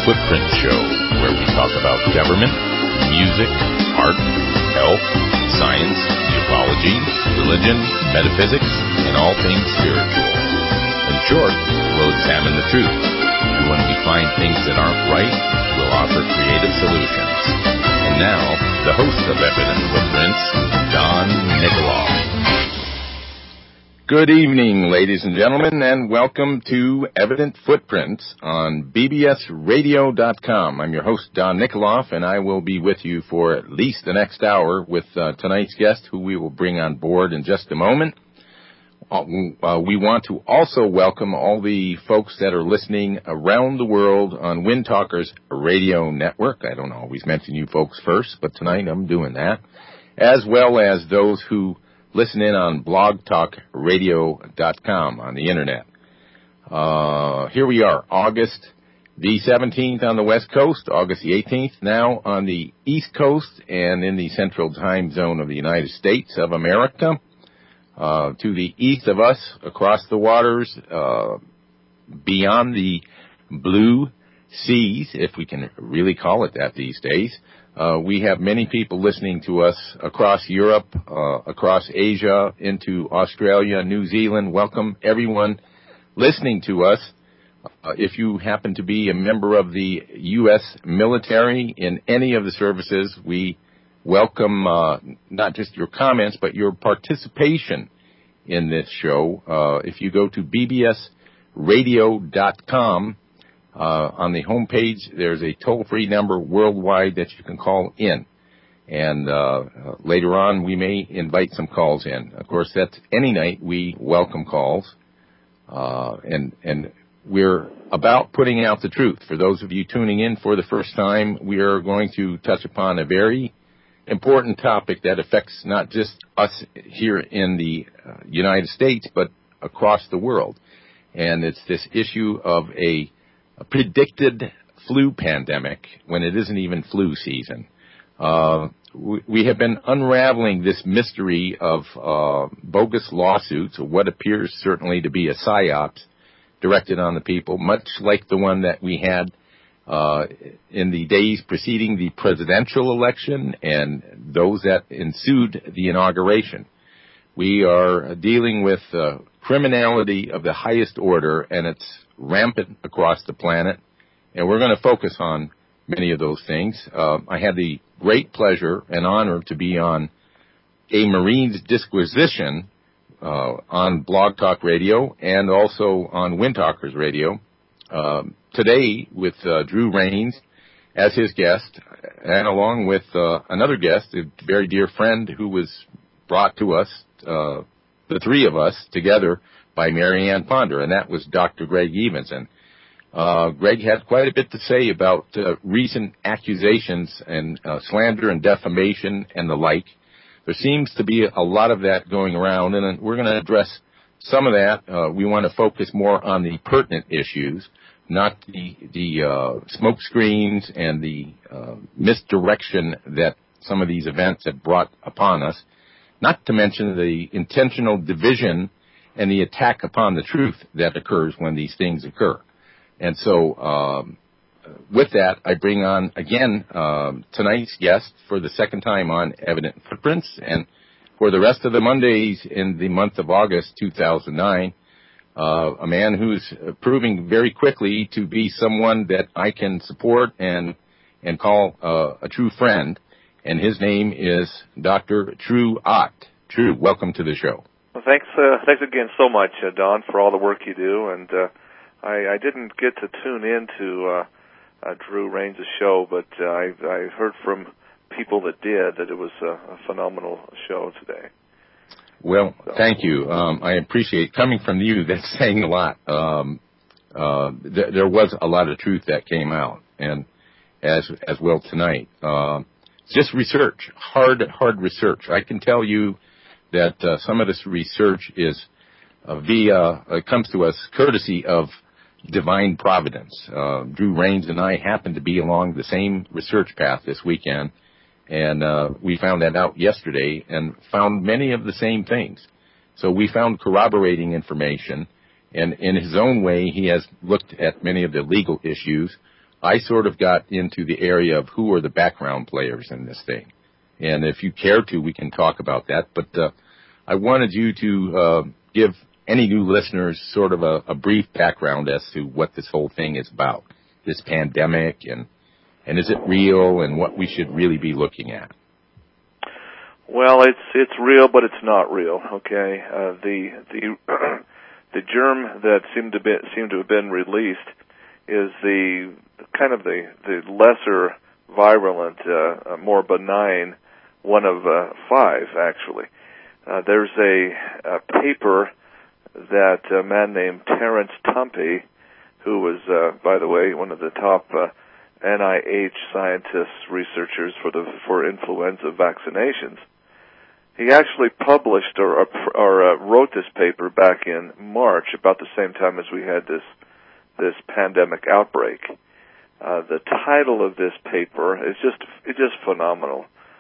Footprint Show, where we talk about government, music, art, health, science, ufology, religion, metaphysics, and all things spiritual. In short, we'll examine the truth, and when we find things that aren't right, we'll offer creative solutions. And now, the host of Evident Footprints, Don Nikoloff. Good evening, ladies and gentlemen, and welcome to Evident Footprints on bbsradio.com. I'm your host, Don Nikoloff, and I will be with you for at least the next hour with tonight's guest, who we will bring on board in just a moment. We want to also welcome all the folks that are listening around the world on Wind Talkers Radio Network. I don't always mention you folks first, but tonight I'm doing that, as well as those who listen in on blogtalkradio.com on the internet. Here we are, August the 17th on the West Coast, August the 18th now on the East Coast and in the Central Time Zone of the United States of America. To the east of us, across the waters, beyond the blue seas, if we can really call it that these days, we have many people listening to us across Europe, across Asia, into Australia, New Zealand. Welcome everyone listening to us. If you happen to be a member of the U.S. military in any of the services, we welcome not just your comments, but your participation in this show. If you go to bbsradio.com, on the homepage, there's a toll-free number worldwide that you can call in. And later on, we may invite some calls in. Of course, that's any night we welcome calls. And we're about putting out the truth. For those of you tuning in for the first time, we are going to touch upon a very important topic that affects not just us here in the United States, but across the world. And it's this issue of a predicted flu pandemic when it isn't even flu season. We have been unraveling this mystery of bogus lawsuits, or what appears certainly to be a psyops directed on the people, much like the one that we had in the days preceding the presidential election and those that ensued the inauguration. We are dealing with criminality of the highest order, and it's rampant across the planet, and we're going to focus on many of those things. I had the great pleasure and honor to be on a Marines Disquisition on Blog Talk Radio and also on Wind Talkers Radio today with Drew Rains as his guest, and along with another guest, a very dear friend who was brought to us, the three of us together, by Marianne Ponder, and that was Dr. Greg Evenson. Greg had quite a bit to say about recent accusations and slander and defamation and the like. There seems to be a lot of that going around, and we're going to address some of that. We want to focus more on the pertinent issues, not the smoke screens and the misdirection that some of these events have brought upon us, not to mention the intentional division and the attack upon the truth that occurs when these things occur. And so, with that, I bring on, again, tonight's guest for the second time on Evident Footprints, and for the rest of the Mondays in the month of August 2009, a man who's proving very quickly to be someone that I can support and call a true friend, and his name is Dr. True Ott. True, welcome to the show. Well, thanks again so much, Don, for all the work you do. And I didn't get to tune in to Drew Rains' show, but I heard from people that did that it was a phenomenal show today. Well, thank you. I appreciate coming from you. That's saying a lot. There was a lot of truth that came out, and as well tonight. Just research, hard research. I can tell you that some of this research is it comes to us courtesy of divine providence. Drew Rains and I happened to be along the same research path this weekend, and we found that out yesterday and found many of the same things. So we found corroborating information, and in his own way, he has looked at many of the legal issues I sort of got into the area of who are the background players in this thing. And if you care to, we can talk about that. But I wanted you to give any new listeners sort of a brief background as to what this whole thing is about, this pandemic, and is it real, and what we should really be looking at. Well, it's real, but it's not real. Okay, the germ that seemed to have been released is the kind of the lesser virulent, more benign one of 5 actually. There's a paper that a man named Terence Tumpey, who was, by the way, one of the top NIH scientists, researchers for influenza vaccinations. He actually published or wrote this paper back in March, about the same time as we had this pandemic outbreak. The title of this paper is just phenomenal.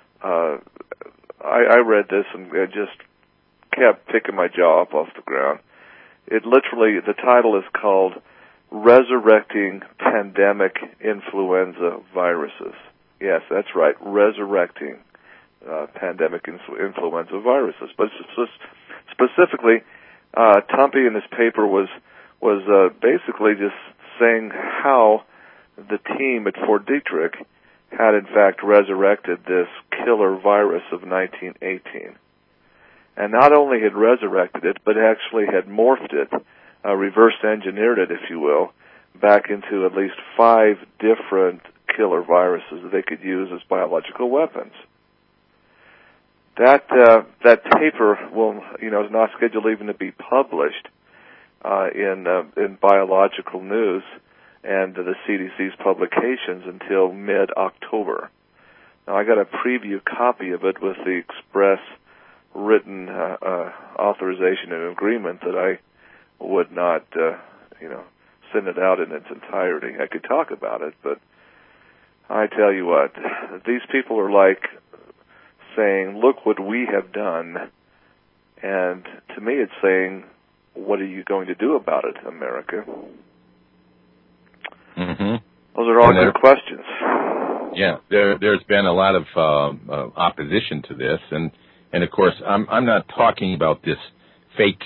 I read this and I just kept picking my jaw up off the ground. The title is called Resurrecting Pandemic Influenza Viruses. Yes, that's right, resurrecting pandemic influenza viruses. But specifically, Tumpey in his paper was basically just saying how the team at Fort Detrick had in fact resurrected this killer virus of 1918. And not only had resurrected it, but actually had morphed it, reverse engineered it, if you will, back into at least 5 different killer viruses that they could use as biological weapons. That paper is not scheduled even to be published in Biological News and the CDC's publications until mid-October. Now, I got a preview copy of it with the express written authorization and agreement that I would not, send it out in its entirety. I could talk about it, but I tell you what, these people are like saying, look what we have done, and to me it's saying, what are you going to do about it, America? Mm-hmm. Those are all good questions. Yeah, there's been a lot of opposition to this, and of course, I'm not talking about this fake,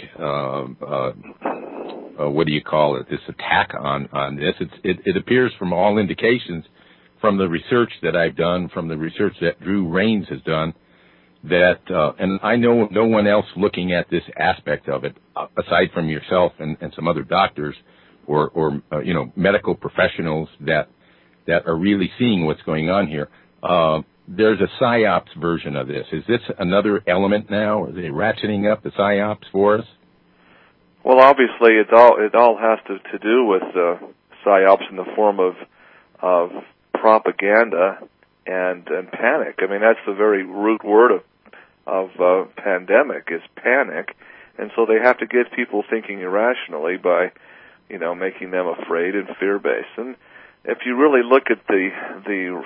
what do you call it, this attack on this. It appears from all indications, from the research that I've done, from the research that Drew Rains has done, that, and I know no one else looking at this aspect of it, aside from yourself and some other doctors or medical professionals that are really seeing what's going on here. There's a PSYOPs version of this. Is this another element now? Are they ratcheting up the PSYOPs for us? Well, obviously, it all has to do with PSYOPs in the form of propaganda and panic. I mean, that's the very root word of pandemic is panic, and so they have to get people thinking irrationally by, making them afraid and fear-based. And if you really look at the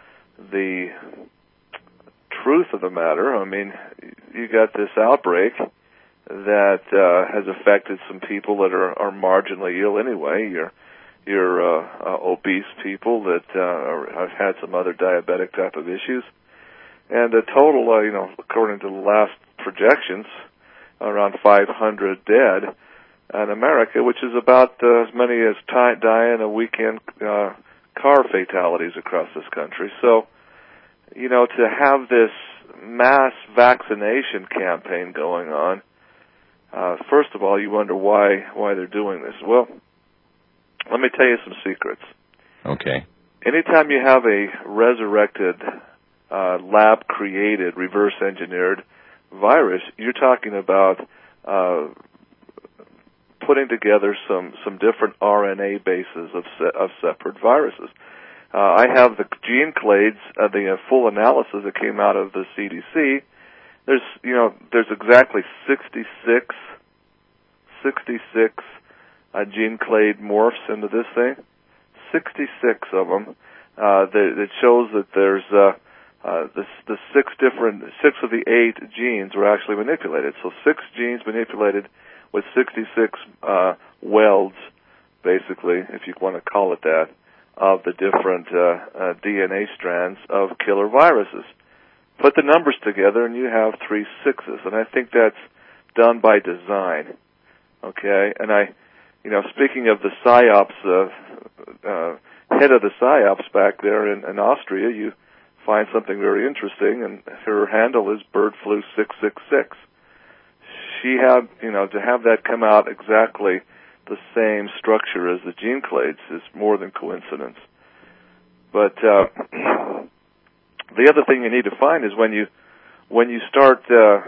truth of the matter, I mean, you got this outbreak that has affected some people that are marginally ill anyway. Your obese people that have had some other diabetic type of issues, and a total, according to the last projections, around 500 dead in America, which is about as many as die in a weekend car fatalities across this country. So, to have this mass vaccination campaign going on, first of all, you wonder why they're doing this. Well, let me tell you some secrets. Okay. Anytime you have a resurrected, lab-created, reverse-engineered virus, you're talking about putting together some different RNA bases of separate viruses. I have the gene clades, the full analysis that came out of the CDC. There's exactly 66 gene clade morphs into this thing. 66 of them. That shows that there's the 6 of the 8 genes were actually manipulated. So 6 genes manipulated with 66 welds, basically, if you want to call it that, of the different DNA strands of killer viruses. Put the numbers together, and you have 3 6s, and I think that's done by design. Okay, and speaking of the PSYOPs, head of the PSYOPs back there in Austria, you find something very interesting, and her handle is Bird Flu 666. She had, to have that come out exactly the same structure as the gene clades is more than coincidence. But the other thing you need to find is when you start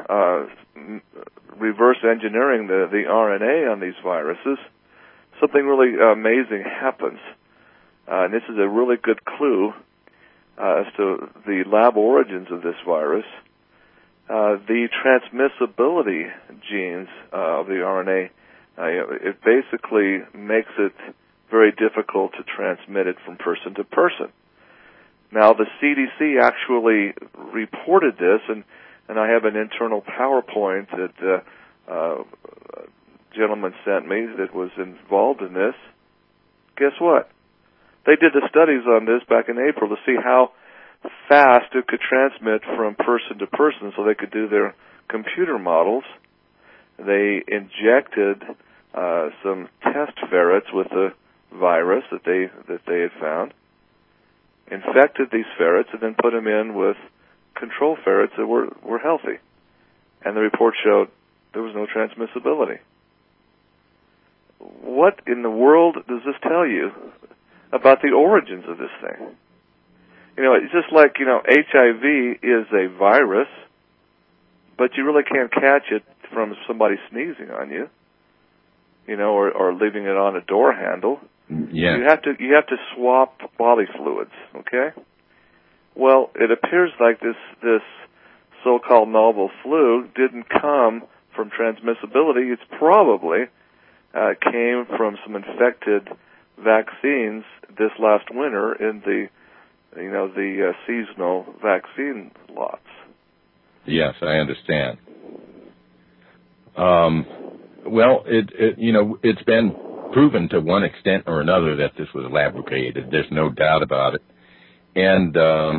reverse engineering the RNA on these viruses, something really amazing happens. And this is a really good clue as to the lab origins of this virus. The transmissibility genes of the RNA, it basically makes it very difficult to transmit it from person to person. Now, the CDC actually reported this, and I have an internal PowerPoint that a gentleman sent me that was involved in this. Guess what? They did the studies on this back in April to see how fast it could transmit from person to person so they could do their computer models. They injected some test ferrets with the virus that they had found, infected these ferrets, and then put them in with control ferrets that were healthy. And the report showed there was no transmissibility. What in the world does this tell you about the origins of this thing? It's just like, HIV is a virus, but you really can't catch it from somebody sneezing on you, or leaving it on a door handle. Yeah. You have to swap body fluids, okay? Well, it appears like this so-called novel flu didn't come from transmissibility. It's probably came from some infected vaccines this last winter in the seasonal vaccine lots. Yes, I understand. Well, it's been proven to one extent or another that this was lab-created. There's no doubt about it. And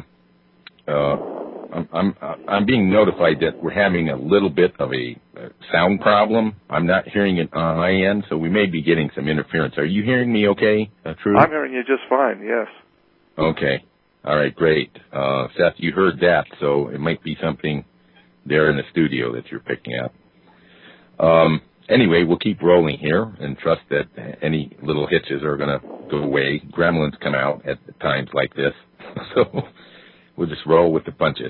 I'm being notified that we're having a little bit of a sound problem. I'm not hearing it on my end, so we may be getting some interference. Are you hearing me okay, Trudy? I'm hearing you just fine, yes. Okay. All right, great. Seth, you heard that, so it might be something there in the studio that you're picking up. Anyway, we'll keep rolling here and trust that any little hitches are going to go away. Gremlins come out at times like this, so we'll just roll with the punches.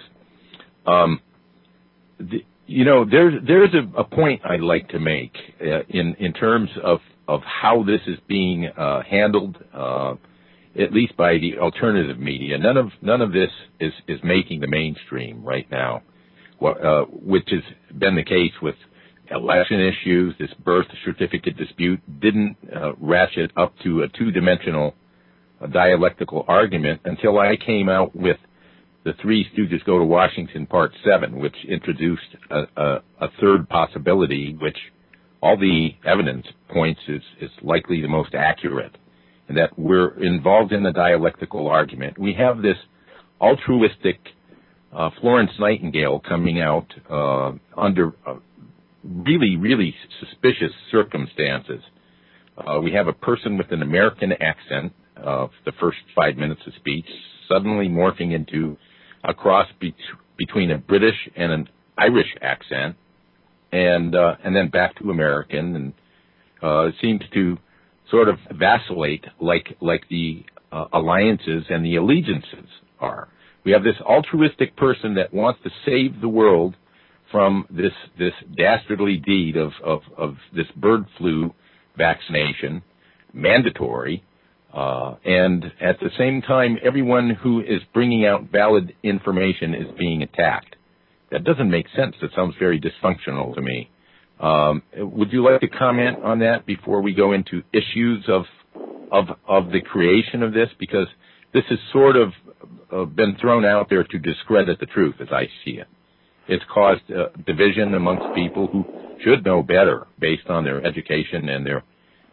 There's a point I'd like to make in terms of how this is being handled, at least by the alternative media. None of this is making the mainstream right now, which has been the case with election issues. This birth certificate dispute didn't ratchet up to a two-dimensional dialectical argument until I came out with the Three Stooges Go to Washington Part 7, which introduced a third possibility, which all the evidence points is likely the most accurate, and that we're involved in a dialectical argument. We have this altruistic Florence Nightingale coming out under really, really suspicious circumstances. We have a person with an American accent, the first 5 minutes of speech, suddenly morphing into a cross between a British and an Irish accent, and then back to American, and it seems to sort of vacillate like the alliances and the allegiances are. We have this altruistic person that wants to save the world from this dastardly deed of this bird flu vaccination, mandatory, and at the same time, everyone who is bringing out valid information is being attacked. That doesn't make sense. It sounds very dysfunctional to me. Would you like to comment on that before we go into issues of the creation of this? Because this has sort of been thrown out there to discredit the truth, as I see it. It's caused division amongst people who should know better based on their education and their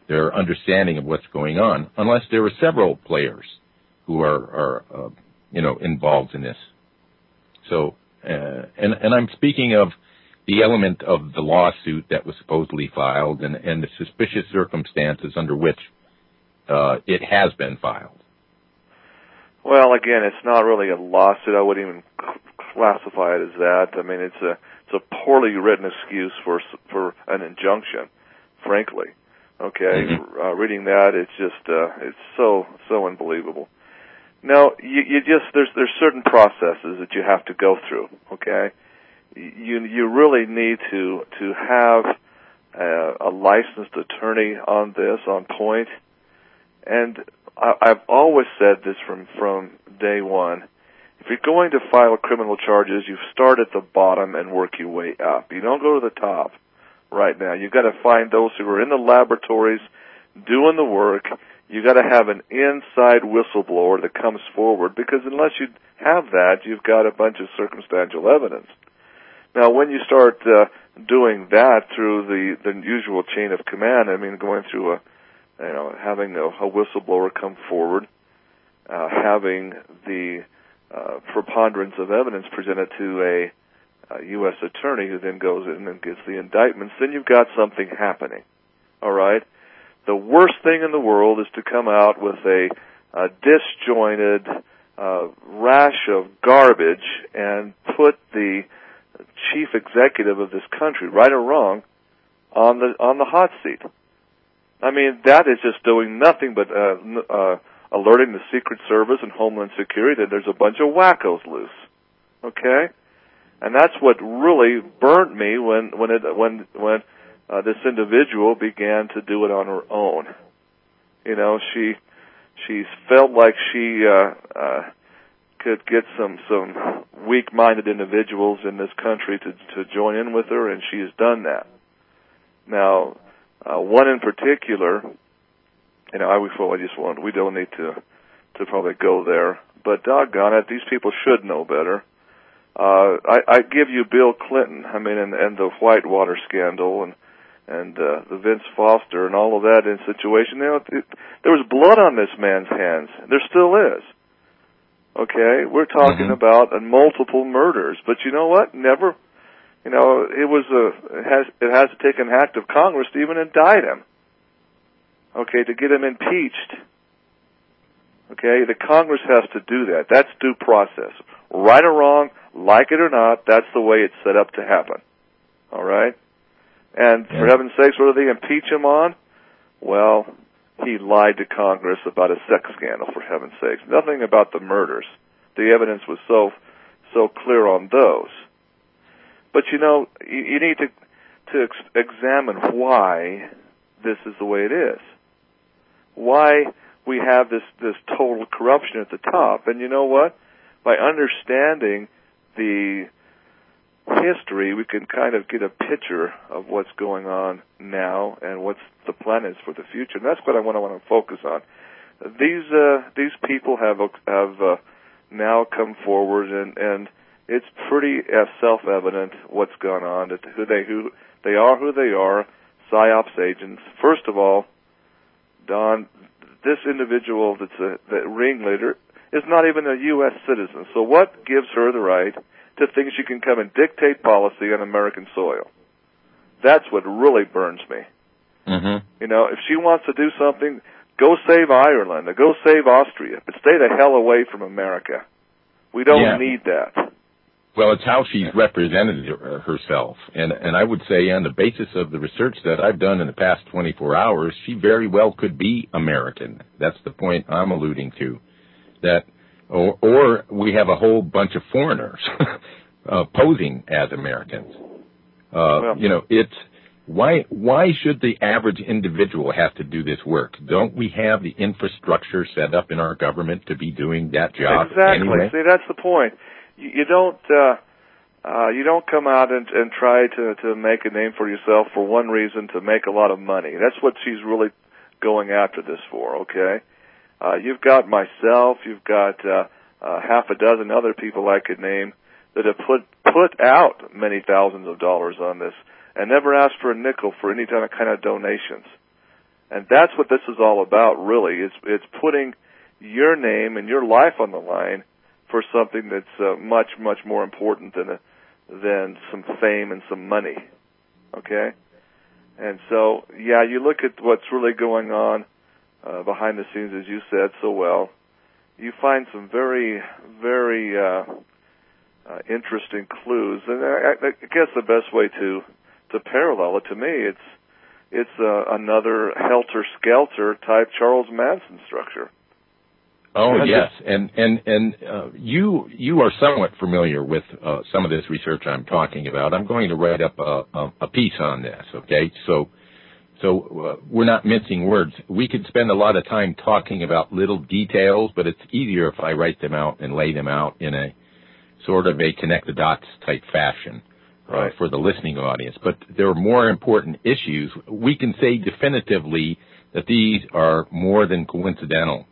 their understanding of what's going on, unless there are several players who are involved in this. So, and I'm speaking of the element of the lawsuit that was supposedly filed and the suspicious circumstances under which it has been filed. Well, again, it's not really a lawsuit. I wouldn't even classify it as that. I mean, it's a poorly written excuse for an injunction, frankly. Okay, Mm-hmm. Reading that, it's just it's so unbelievable. Now, you just there's certain processes that you have to go through. Okay, you really need to have a licensed attorney on this, on point. And I've always said this from day one. If you're going to file criminal charges, you start at the bottom and work your way up. You don't go to the top right now. You've got to find those who are in the laboratories doing the work. You've got to have an inside whistleblower that comes forward, because unless you have that, you've got a bunch of circumstantial evidence. Now, when you start doing that through the usual chain of command, I mean, going through having a whistleblower come forward, having the preponderance of evidence presented to a U.S. attorney who then goes in and gets the indictments, then you've got something happening. All right? The worst thing in the world is to come out with a disjointed rash of garbage and put the chief executive of this country, right or wrong, on the hot seat. I mean, that is just doing nothing but alerting the Secret Service and Homeland Security that there's a bunch of wackos loose. Okay? And that's what really burnt me when this individual began to do it on her own. You know, she felt like she could get some weak-minded individuals in this country to join in with her, and she has done that. Now, one in particular, we don't need to probably go there, but doggone it, these people should know better. I give you Bill Clinton, I mean, and the Whitewater scandal and the Vince Foster and all of that in situation. There was blood on this man's hands. There still is. Okay, we're talking about multiple murders, but you know what? Never. It has to take an act of Congress to even indict him. Okay, to get him impeached. Okay, the Congress has to do that. That's due process. Right or wrong, like it or not, that's the way it's set up to happen. All right? And for heaven's sakes, what do they impeach him on? Well, he lied to Congress about a sex scandal, for heaven's sakes. Nothing about the murders. The evidence was so clear on those. But you need to examine why this is the way it is. Why we have this total corruption at the top. And you know what? By understanding the history, we can kind of get a picture of what's going on now and what's the plan is for the future. And that's what I want to focus on. These people have now come forward, and it's pretty self-evident what's gone on. That who they are, PSYOPs agents. First of all, Don, this individual that's the ringleader is not even a U.S. citizen. So what gives her the right to think she can come and dictate policy on American soil? That's what really burns me. Mm-hmm. If she wants to do something, go save Ireland or go save Austria, but stay the hell away from America. We don't need that. Well, it's how she's represented herself. And I would say on the basis of the research that I've done in the past 24 hours, she very well could be American. That's the point I'm alluding to. That, or we have a whole bunch of foreigners posing as Americans. It's why should the average individual have to do this work? Don't we have the infrastructure set up in our government to be doing that job? Exactly. Anyway? See, that's the point. You don't come out and try to make a name for yourself for one reason, to make a lot of money. That's what she's really going after this for, okay? You've got myself, you've got half a dozen other people I could name that have put out many thousands of dollars on this and never asked for a nickel for any kind of donations. And that's what this is all about, really. It's putting your name and your life on the line for something that's much, much more important than some fame and some money. Okay? And so, yeah, you look at what's really going on behind the scenes, as you said so well. You find some very, very interesting clues. And I guess the best way to parallel it, to me, it's another helter-skelter type Charles Manson structure. Oh, yes, and you are somewhat familiar with some of this research I'm talking about. I'm going to write up a piece on this. Okay, so we're not mincing words. We could spend a lot of time talking about little details, but it's easier if I write them out and lay them out in a sort of a connect the dots type fashion for the listening audience. But there are more important issues. We can say definitively that these are more than coincidental.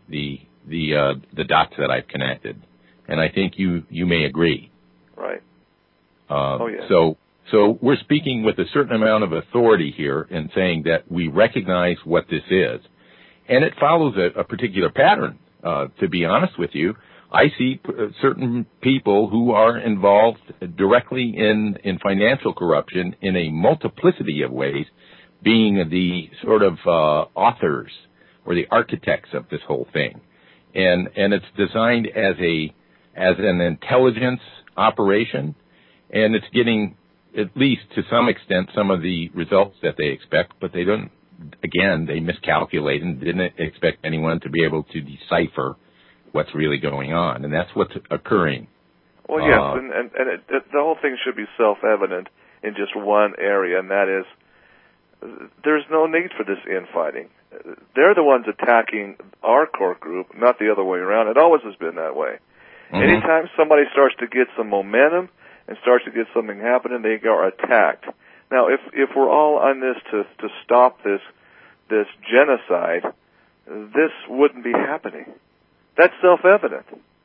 The dots that I've connected, and I think you may agree. Right. Yeah. So we're speaking with a certain amount of authority here in saying that we recognize what this is, and it follows a particular pattern. To be honest with you, I see certain people who are involved directly in financial corruption in a multiplicity of ways, being the sort of authors or the architects of this whole thing. And it's designed as an intelligence operation, and it's getting, at least to some extent, some of the results that they expect, but they don't, again, they miscalculate and didn't expect anyone to be able to decipher what's really going on, and that's what's occurring. Well, yes, and the whole thing should be self-evident in just one area, and that is there's no need for this infighting. They're the ones attacking our core group, not the other way around. It always has been that way. Mm-hmm. Anytime somebody starts to get some momentum and starts to get something happening, they are attacked. Now, if we're all on this to stop this genocide, this wouldn't be happening. That's self-evident.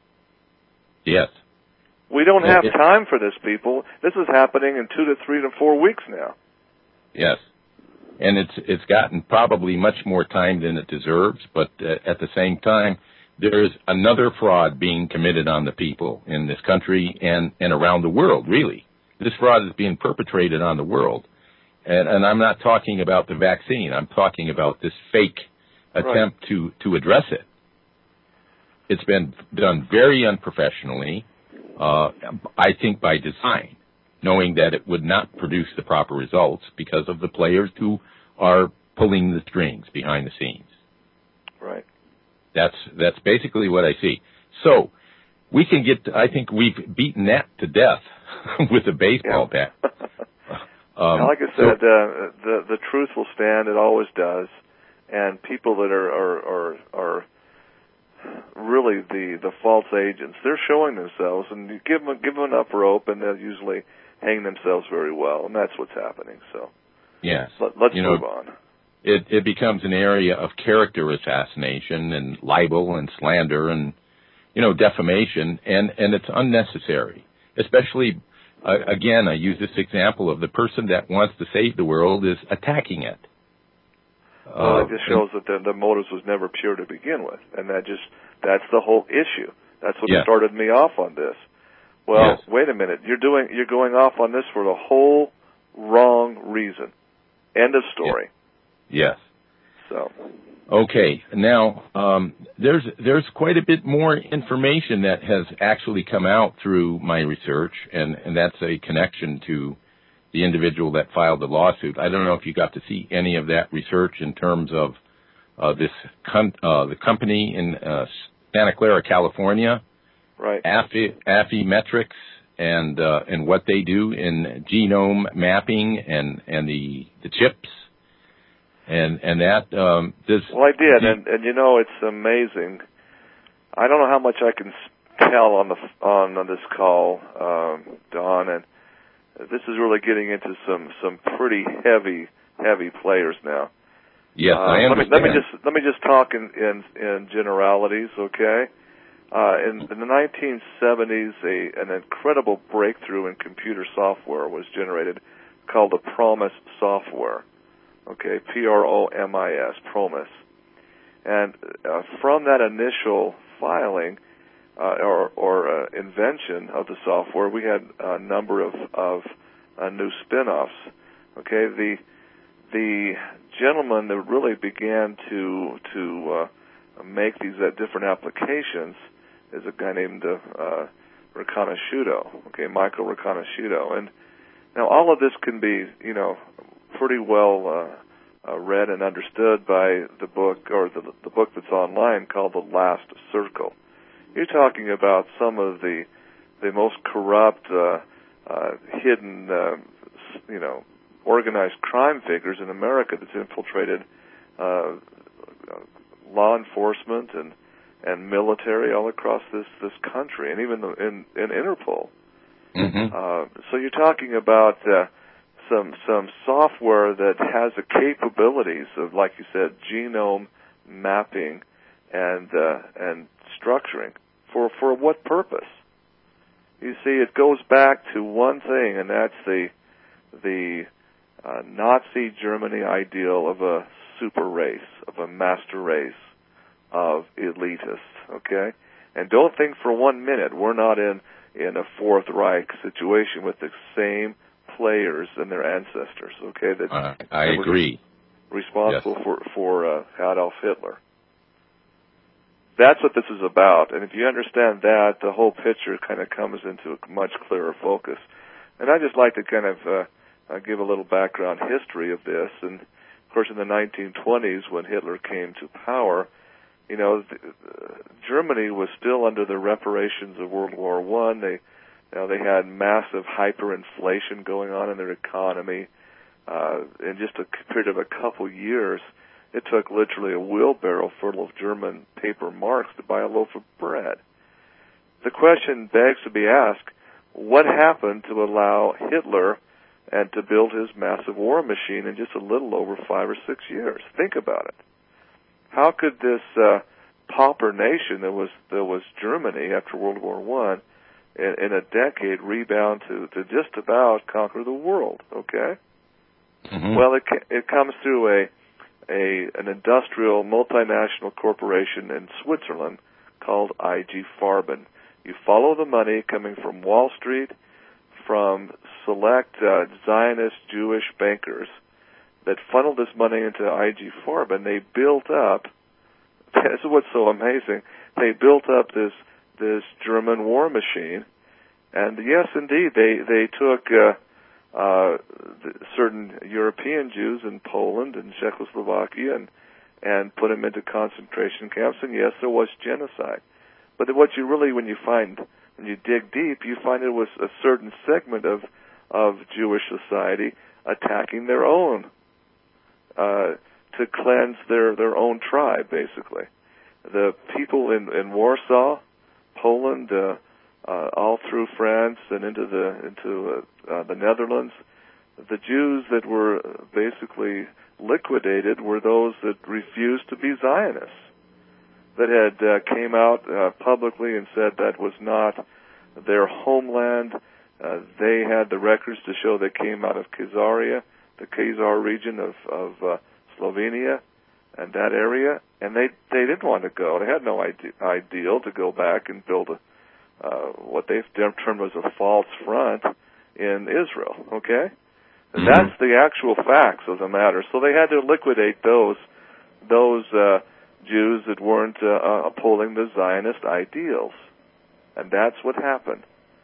Yes. We don't have time for this, people. This is happening in 2 to 3 to 4 weeks now. Yes. And it's gotten probably much more time than it deserves, but at the same time, there's another fraud being committed on the people in this country and around the world, really. This fraud is being perpetrated on the world. And I'm not talking about the vaccine. I'm talking about this fake attempt to address it. It's been done very unprofessionally, I think by design, knowing that it would not produce the proper results because of the players who are pulling the strings behind the scenes. Right. That's basically what I see. So we can I think we've beaten that to death with a baseball bat. Now, like I said, the truth will stand. It always does. And people that are really the false agents, they're showing themselves, and you give them enough rope, and they'll usually hang themselves very well, and that's what's happening. So, yes, let's move on. It becomes an area of character assassination and libel and slander and defamation, and it's unnecessary. Especially, again, I use this example of the person that wants to save the world is attacking it. Well, it just shows that the motives was never pure to begin with, and that's the whole issue. That's what started me off on this. Well, wait a minute. You're going off on this for the whole wrong reason. End of story. Yes. So. Okay. Now, there's quite a bit more information that has actually come out through my research, and that's a connection to the individual that filed the lawsuit. I don't know if you got to see any of that research in terms of the company in Santa Clara, California, right? Affymetrix, and what they do in genome mapping and the chips, and that this. Well, I did, and it's amazing. I don't know how much I can tell on this call, Don, and this is really getting into some pretty heavy players now. Yes, I understand. Let me just talk in generalities, okay? In the 1970s, an incredible breakthrough in computer software was generated called the PROMIS software. Okay, Promis, Promis. And from that initial filing or invention of the software, we had a number of new spin-offs. Okay, the gentleman that really began to make these different applications is a guy named Riconosciuto. Okay, Michael Riconosciuto. And now all of this can be, pretty well read and understood by the book, or the book that's online called The Last Circle. You're talking about some of the most corrupt, hidden, organized crime figures in America that's infiltrated law enforcement and military all across this country, and even in Interpol. Mm-hmm. So you're talking about some software that has the capabilities of, like you said, genome mapping and structuring. For what purpose? You see, it goes back to one thing, and that's the Nazi Germany ideal of a super race, of a master race of elitists, okay? And don't think for 1 minute we're not in a Fourth Reich situation with the same players and their ancestors, okay? I agree. Responsible for Adolf Hitler. That's what this is about, and if you understand that, the whole picture kind of comes into a much clearer focus. And I'd just like to kind of give a little background history of this. And of course, in the 1920s, when Hitler came to power, Germany was still under the reparations of World War I. They had massive hyperinflation going on in their economy. In just a period of a couple years, it took literally a wheelbarrow full of German paper marks to buy a loaf of bread. The question begs to be asked, what happened to allow Hitler and to build his massive war machine in just a little over 5 or 6 years? Think about it. How could this pauper nation that was Germany after World War I in a decade rebound to just about conquer the world? Okay. Mm-hmm. Well, it comes through an industrial multinational corporation in Switzerland called IG Farben. You follow the money coming from Wall Street, from select Zionist Jewish bankers that funneled this money into IG Farben. They built up, this is what's so amazing, they built up this German war machine. And yes, indeed, they took certain European Jews in Poland and Czechoslovakia and put them into concentration camps. And yes, there was genocide. But what you really, when you dig deep, you find it was a certain segment of Jewish society attacking their own, to cleanse their own tribe, basically. The people in Warsaw, Poland, all through France and into the Netherlands, the Jews that were basically liquidated were those that refused to be Zionists, that had came out publicly and said that was not their homeland. They had the records to show they came out of Khazaria, the Khazar region of Slovenia, and that area, and they didn't want to go. They had no ideal to go back and build what they've termed as a false front in Israel, okay? And that's the actual facts of the matter. So they had to liquidate those Jews that weren't upholding the Zionist ideals. And that's what happened.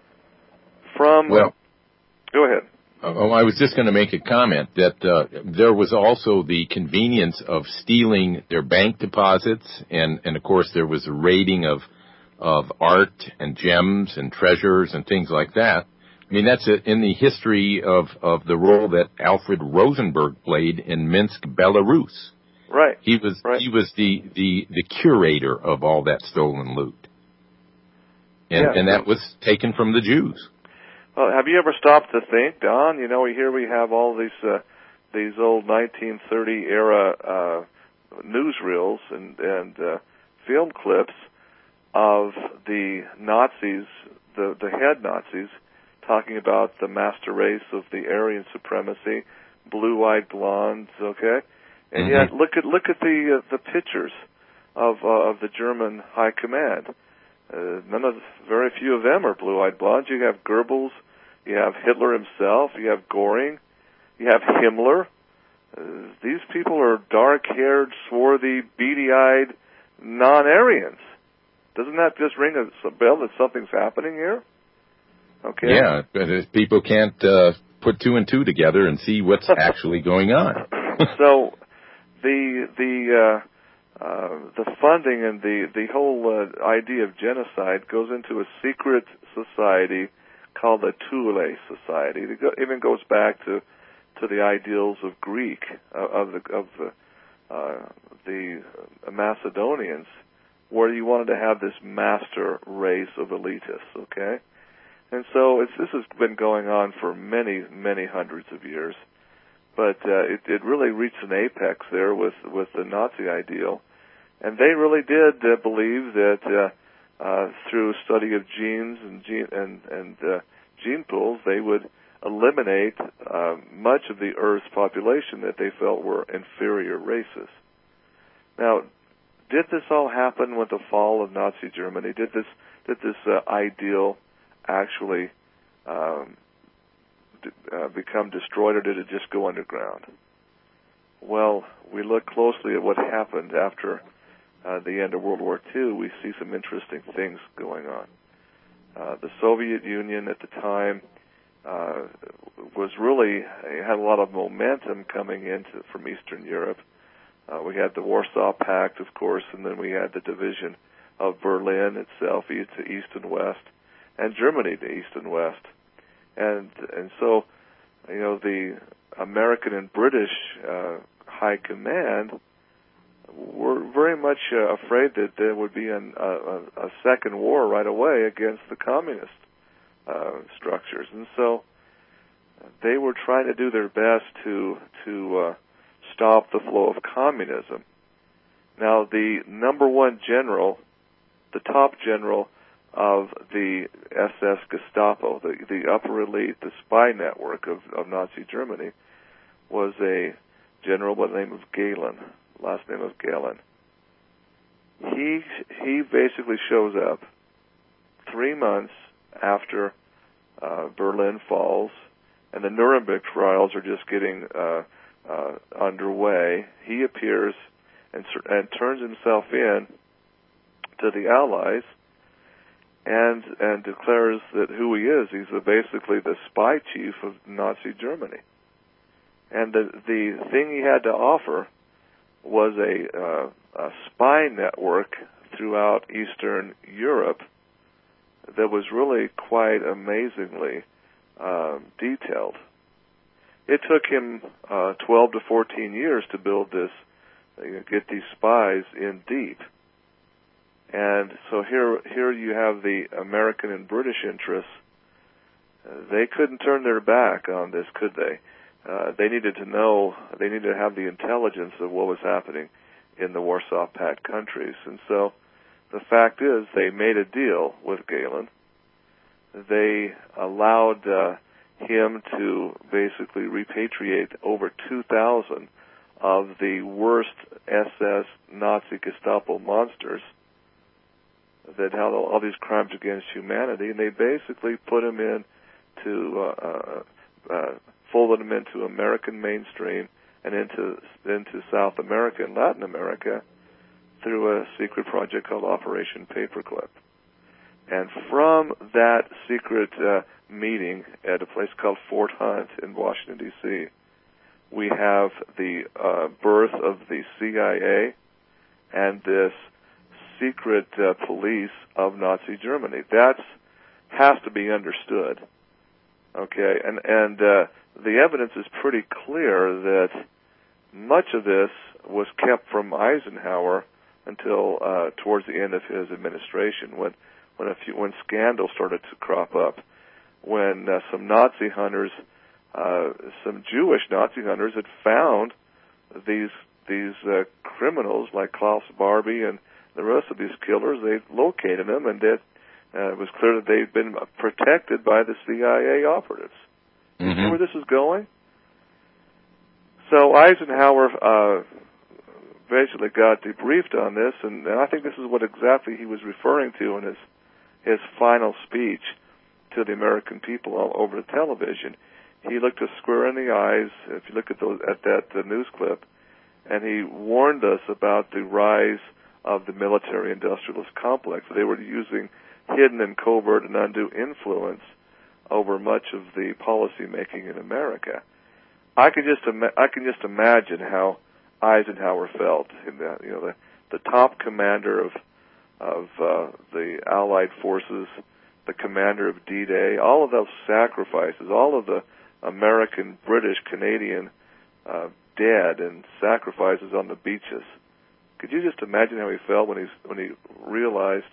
Go ahead. I was just going to make a comment that there was also the convenience of stealing their bank deposits, and of course there was a raiding of art and gems and treasures and things like that. I mean, that's in the history of the role that Alfred Rosenberg played in Minsk, Belarus. Right. He was the curator of all that stolen loot. And that was taken from the Jews. Well, have you ever stopped to think, Don? Here we have all these old 1930 era newsreels and film clips of the Nazis, the head Nazis, talking about the master race of the Aryan supremacy, blue-eyed blondes, okay? And yet, look at the pictures of the German High Command. Very few of them are blue-eyed blondes. You have Goebbels, you have Hitler himself, you have Göring, you have Himmler. These people are dark-haired, swarthy, beady-eyed non-Aryans. Doesn't that just ring a bell that something's happening here? Okay. Yeah, but people can't put two and two together and see what's actually going on. So the funding and the whole idea of genocide goes into a secret society called the Thule Society. It even goes back to the ideals of Greek of the Macedonians, where you wanted to have this master race of elitists. Okay. And so this has been going on for many, many hundreds of years, but it really reached an apex there with the Nazi ideal, and they really did believe that through study of genes and gene pools, they would eliminate much of the Earth's population that they felt were inferior races. Now, did this all happen with the fall of Nazi Germany? Did this ideal actually become destroyed, or did it just go underground? Well, we look closely at what happened after the end of World War II. We see some interesting things going on. The Soviet Union at the time was really had a lot of momentum coming from Eastern Europe. We had the Warsaw Pact, of course, and then we had the division of Berlin itself, to east and west, and Germany to east and west. And so, the American and British High Command were very much afraid that there would be a second war right away against the communist structures. And so they were trying to do their best to stop the flow of communism. Now, the number one general, the top general of the SS Gestapo, the upper elite, the spy network of Nazi Germany, was a general by the name of Gehlen, last name of Gehlen. He basically shows up 3 months after Berlin falls, and the Nuremberg trials are just getting underway. He appears and turns himself in to the Allies, and declares that who he is. He's basically the spy chief of Nazi Germany. And the thing he had to offer was a spy network throughout Eastern Europe that was really quite amazingly detailed. It took him 12 to 14 years to build this, get these spies in deep. And so here you have the American and British interests. They couldn't turn their back on this, could they? They needed to know, they needed to have the intelligence of what was happening in the Warsaw Pact countries. And so the fact is they made a deal with Gehlen. They allowed him to basically repatriate over 2,000 of the worst SS Nazi Gestapo monsters that had all these crimes against humanity, and they basically put him folded him into American mainstream and into South America and Latin America through a secret project called Operation Paperclip. And from that secret meeting at a place called Fort Hunt in Washington, D.C., we have the birth of the CIA and this secret police of Nazi Germany. That has to be understood. Okay, and the evidence is pretty clear that much of this was kept from Eisenhower until towards the end of his administration, when scandals started to crop up, when some Nazi hunters, some Jewish Nazi hunters, had found these criminals like Klaus Barbie and the rest of these killers. They located them, and it was clear that they'd been protected by the CIA operatives. Mm-hmm. You see where this is going? So Eisenhower basically got debriefed on this, and I think this is what exactly he was referring to in his final speech to the American people all over the television. He looked us square in the eyes, if you look at that news clip, and he warned us about the rise of the military-industrialist complex. They were using hidden and covert and undue influence over much of the policy making in America. I can just imagine how Eisenhower felt. The top commander of the Allied forces, the commander of D-Day, all of those sacrifices, all of the American, British, Canadian dead and sacrifices on the beaches. Could you just imagine how he felt when he realized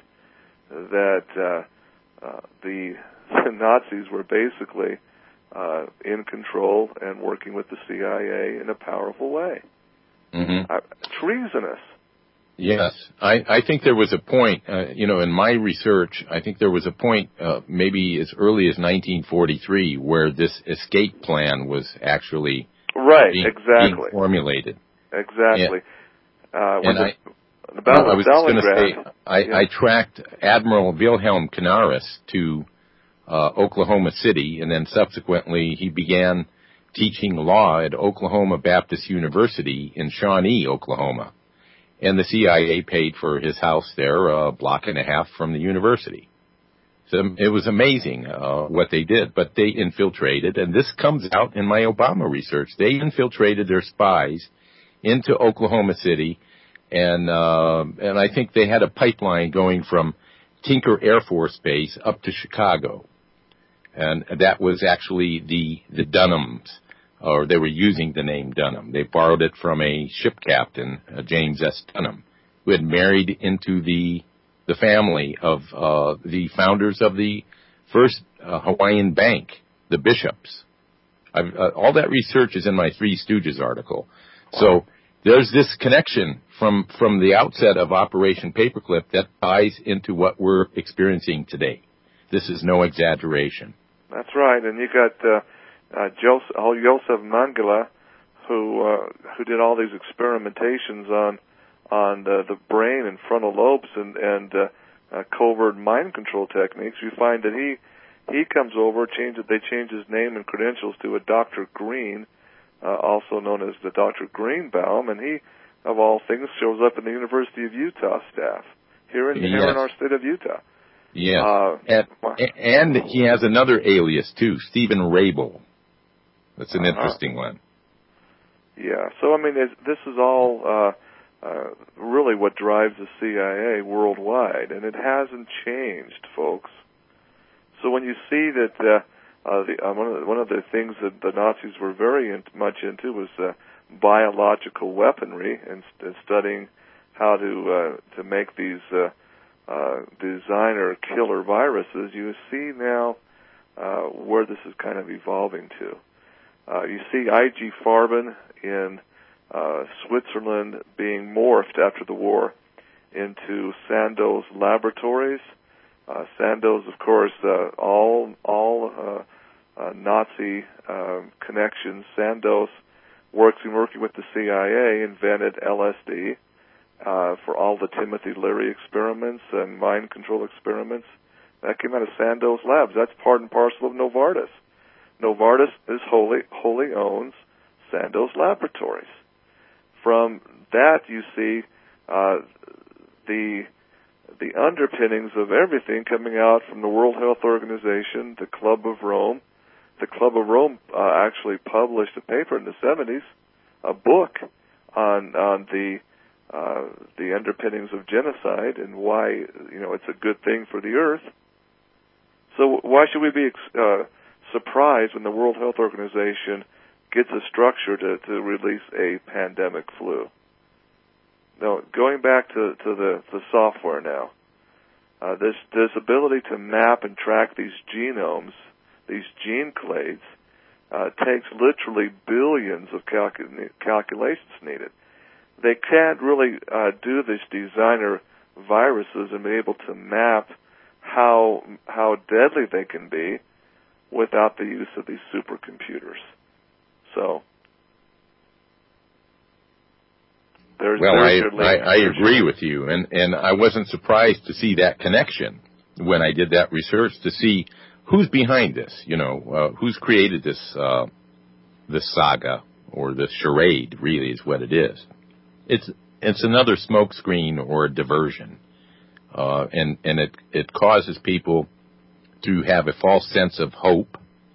that the Nazis were basically in control and working with the CIA in a powerful way? Mm-hmm. Treasonous. Yes. I think there was a point, in my research, I think there was a point maybe as early as 1943 where this escape plan was actually being formulated. Exactly. I was just going to say, I tracked Admiral Wilhelm Canaris to Oklahoma City, and then subsequently he began teaching law at Oklahoma Baptist University in Shawnee, Oklahoma. And the CIA paid for his house there, a block and a half from the university. So it was amazing what they did, but they infiltrated, and this comes out in my Obama research. They infiltrated their spies into Oklahoma City, and I think they had a pipeline going from Tinker Air Force Base up to Chicago, and that was actually the Dunhams, or they were using the name Dunham. They borrowed it from a ship captain, James S. Dunham, who had married into the family of the founders of the first Hawaiian Bank, the Bishops. All that research is in my Three Stooges article. So there's this connection from the outset of Operation Paperclip that ties into what we're experiencing today. This is no exaggeration. That's right, and you got Joseph Mengele, who did all these experimentations on the brain and frontal lobes and covert mind control techniques. You find that he comes over, they change his name and credentials to a Dr. Green, also known as the Dr. Greenbaum, and he, of all things, shows up in the University of Utah staff here in our state of Utah. Yes, and he has another alias too, Stephen Rabel. That's an interesting one. Yeah, so I mean, this is all really what drives the CIA worldwide, and it hasn't changed, folks. So when you see that one of the things that the Nazis were very much into was biological weaponry and studying how to make these designer killer viruses, you see now where this is kind of evolving to. You see IG Farben in Switzerland being morphed after the war into Sandoz Laboratories. Sandoz, of course, all Nazi connections. Sandoz, working with the CIA, invented LSD for all the Timothy Leary experiments and mind control experiments. That came out of Sandoz Labs. That's part and parcel of Novartis. Novartis is wholly owns Sandoz Laboratories. From that, you see the underpinnings of everything coming out from the World Health Organization, the Club of Rome. The Club of Rome actually published a paper in the 70s, a book on the underpinnings of genocide and why it's a good thing for the earth. So why should we be surprised when the World Health Organization gets a structure to release a pandemic flu? Now, going back to the software now, this ability to map and track these genomes, these gene clades, takes literally billions of calculations needed. They can't really do these designer viruses and be able to map how deadly they can be without the use of these supercomputers. So I agree with you, and I wasn't surprised to see that connection when I did that research, to see who's behind this, who's created this saga, or this charade, really is what it is. It's another smokescreen or a diversion, and it causes people to have a false sense of hope,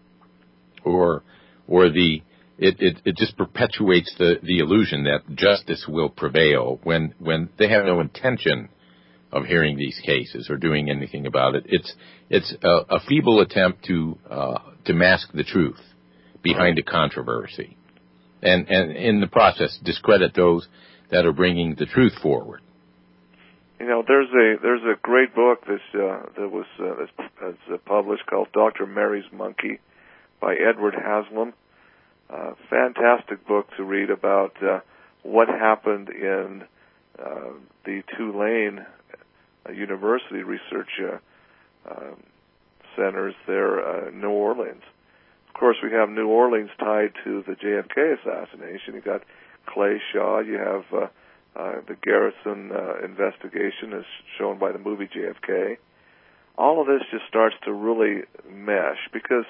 it just perpetuates the illusion that justice will prevail when they have no intention of hearing these cases or doing anything about it. It's a feeble attempt to mask the truth behind a controversy, and in the process discredit those that are bringing the truth forward. There's a great book that was published called Dr. Mary's Monkey by Edward Haslam. Fantastic book to read about what happened in the Tulane University research centers there in New Orleans. Of course, we have New Orleans tied to the JFK assassination. You got Clay Shaw. You have the Garrison investigation, as shown by the movie JFK. All of this just starts to really mesh because,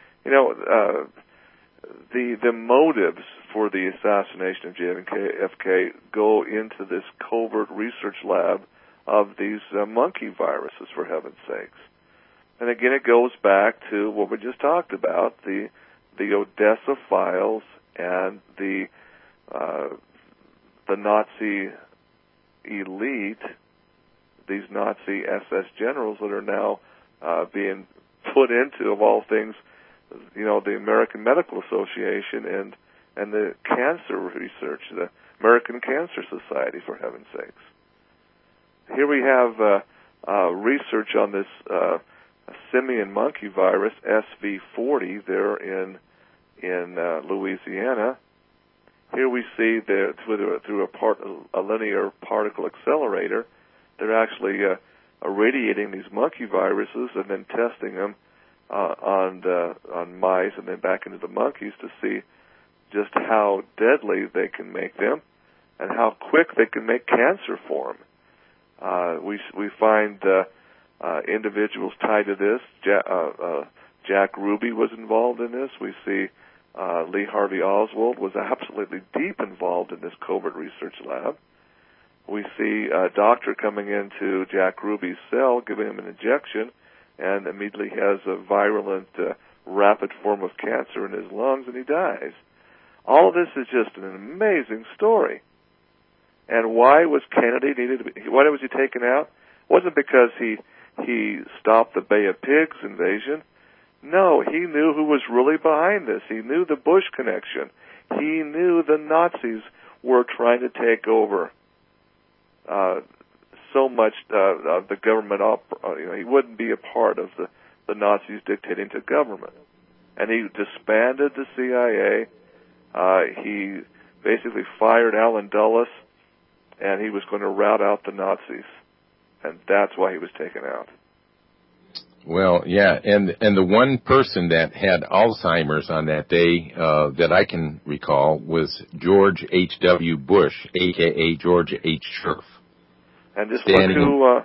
the motives for the assassination of JFK go into this covert research lab of these monkey viruses, for heaven's sakes. And again, it goes back to what we just talked about, the Odessa files and the Nazi elite, these Nazi SS generals that are now being put into, of all things, the American Medical Association and the cancer research, the American Cancer Society, for heaven's sakes. Here we have research on this simian monkey virus, SV40, there in Louisiana. Here we see that through a linear particle accelerator, they're actually irradiating these monkey viruses and then testing them on mice and then back into the monkeys to see just how deadly they can make them and how quick they can make cancer form. We find individuals tied to this. Jack Ruby was involved in this. We see Lee Harvey Oswald was absolutely deep involved in this covert research lab. We see a doctor coming into Jack Ruby's cell, giving him an injection, and immediately has a virulent, rapid form of cancer in his lungs, and he dies. All of this is just an amazing story. And why was Kennedy why was he taken out? It wasn't because he stopped the Bay of Pigs invasion. No, he knew who was really behind this. He knew the Bush connection. He knew the Nazis were trying to take over so much of the government. He wouldn't be a part of the Nazis dictating to government. And he disbanded the CIA. He basically fired Allen Dulles, and he was going to rout out the Nazis. And that's why he was taken out. Well, yeah, and the one person that had Alzheimer's on that day that I can recall was George H.W. Bush, a.k.a. George H. Scherf. And just look who,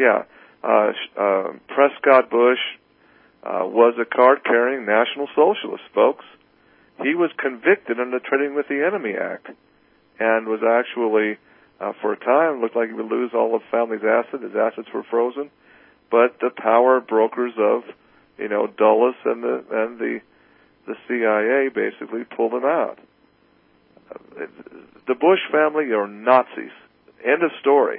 Prescott Bush was a card-carrying National Socialist, folks. He was convicted under the Trading with the Enemy Act and was actually, for a time, looked like he would lose all of the family's assets. His assets were frozen. But the power brokers of, Dulles and the CIA basically pulled him out. The Bush family are Nazis. End of story.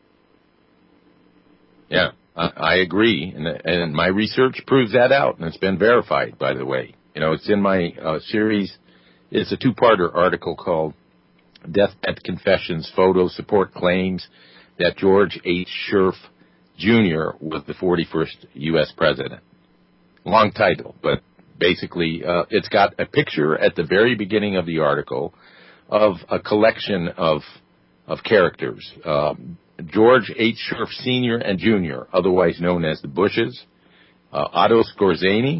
Yeah, I agree, and my research proves that out, and it's been verified, by the way. It's in my series. It's a two-parter article called Deathbed Confessions, Photos Support Claims that George H. Scherf Jr. was the 41st U.S. president. Long title, but basically it's got a picture at the very beginning of the article of a collection of characters. George H. Scherf Sr. and Jr., otherwise known as the Bushes, Otto Skorzeny,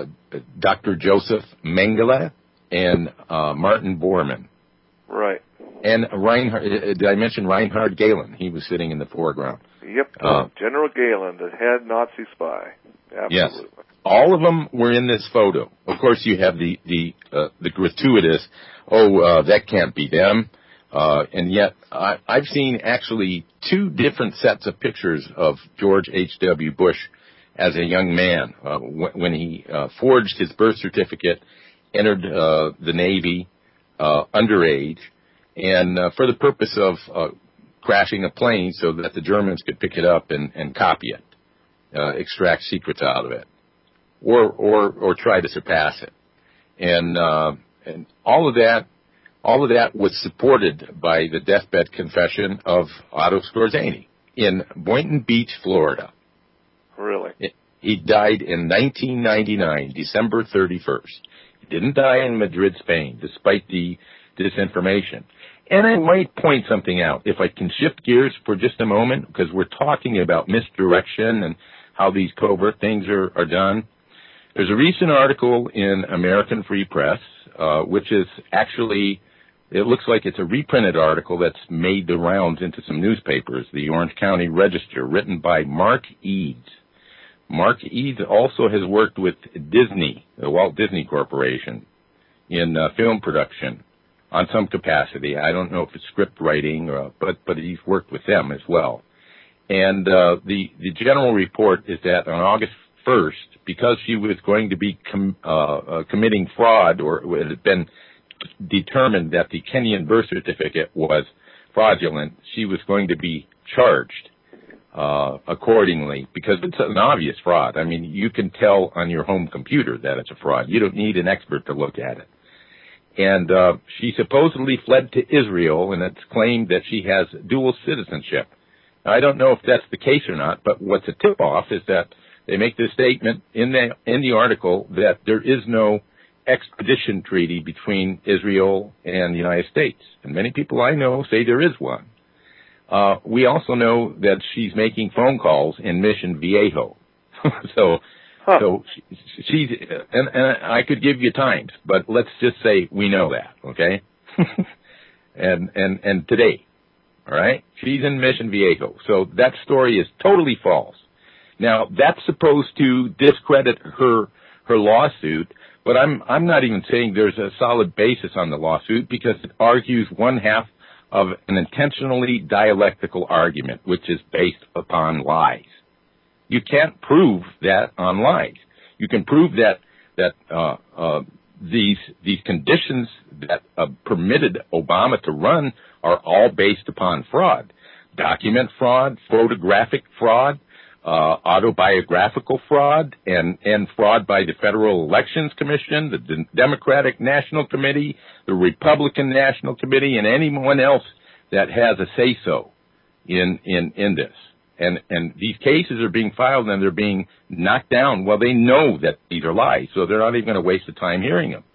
Dr. Joseph Mengele, and Martin Bormann. Right. And Reinhard, did I mention Reinhard Gehlen? He was sitting in the foreground. Yep, General Gehlen, the head Nazi spy. Absolutely. Yes. All of them were in this photo. Of course, you have the gratuitous, that can't be them. And yet, I've seen actually two different sets of pictures of George H.W. Bush as a young man when he forged his birth certificate, entered the Navy underage, and for the purpose of crashing a plane so that the Germans could pick it up and copy it, extract secrets out of it, or try to surpass it. And all of that was supported by the deathbed confession of Otto Skorzeny in Boynton Beach, Florida. Really? He died in 1999, December 31st. He didn't die in Madrid, Spain, despite the disinformation. And I might point something out, if I can shift gears for just a moment, because we're talking about misdirection and how these covert things are done. There's a recent article in American Free Press, which is actually, it looks like it's a reprinted article that's made the rounds into some newspapers, the Orange County Register, written by Mark Eads. Mark Eads also has worked with Disney, the Walt Disney Corporation, in film production on some capacity. I don't know if it's script writing, but he's worked with them as well. And the general report is that on August 1st, because she was going to be committing fraud, or it had been determined that the Kenyan birth certificate was fraudulent, she was going to be charged accordingly, because it's an obvious fraud. I mean, you can tell on your home computer that it's a fraud. You don't need an expert to look at it. And she supposedly fled to Israel, and it's claimed that she has dual citizenship. Now, I don't know if that's the case or not, but what's a tip-off is that they make this statement in the article that there is no extradition treaty between Israel and the United States. And many people I know say there is one. We also know that she's making phone calls in Mission Viejo. So she's, and I could give you times, but let's just say we know that, okay? and today, all right? She's in Mission Viejo. So that story is totally false. Now, that's supposed to discredit her lawsuit, but I'm not even saying there's a solid basis on the lawsuit, because it argues one half of an intentionally dialectical argument, which is based upon lies. You can't prove that on lies. You can prove that these conditions that permitted Obama to run are all based upon fraud. Document fraud, photographic fraud, autobiographical fraud, and fraud by the Federal Elections Commission, the Democratic National Committee, the Republican National Committee, and anyone else that has a say-so in this. And these cases are being filed and they're being knocked down. Well, they know that these are lies, so they're not even going to waste the time hearing them.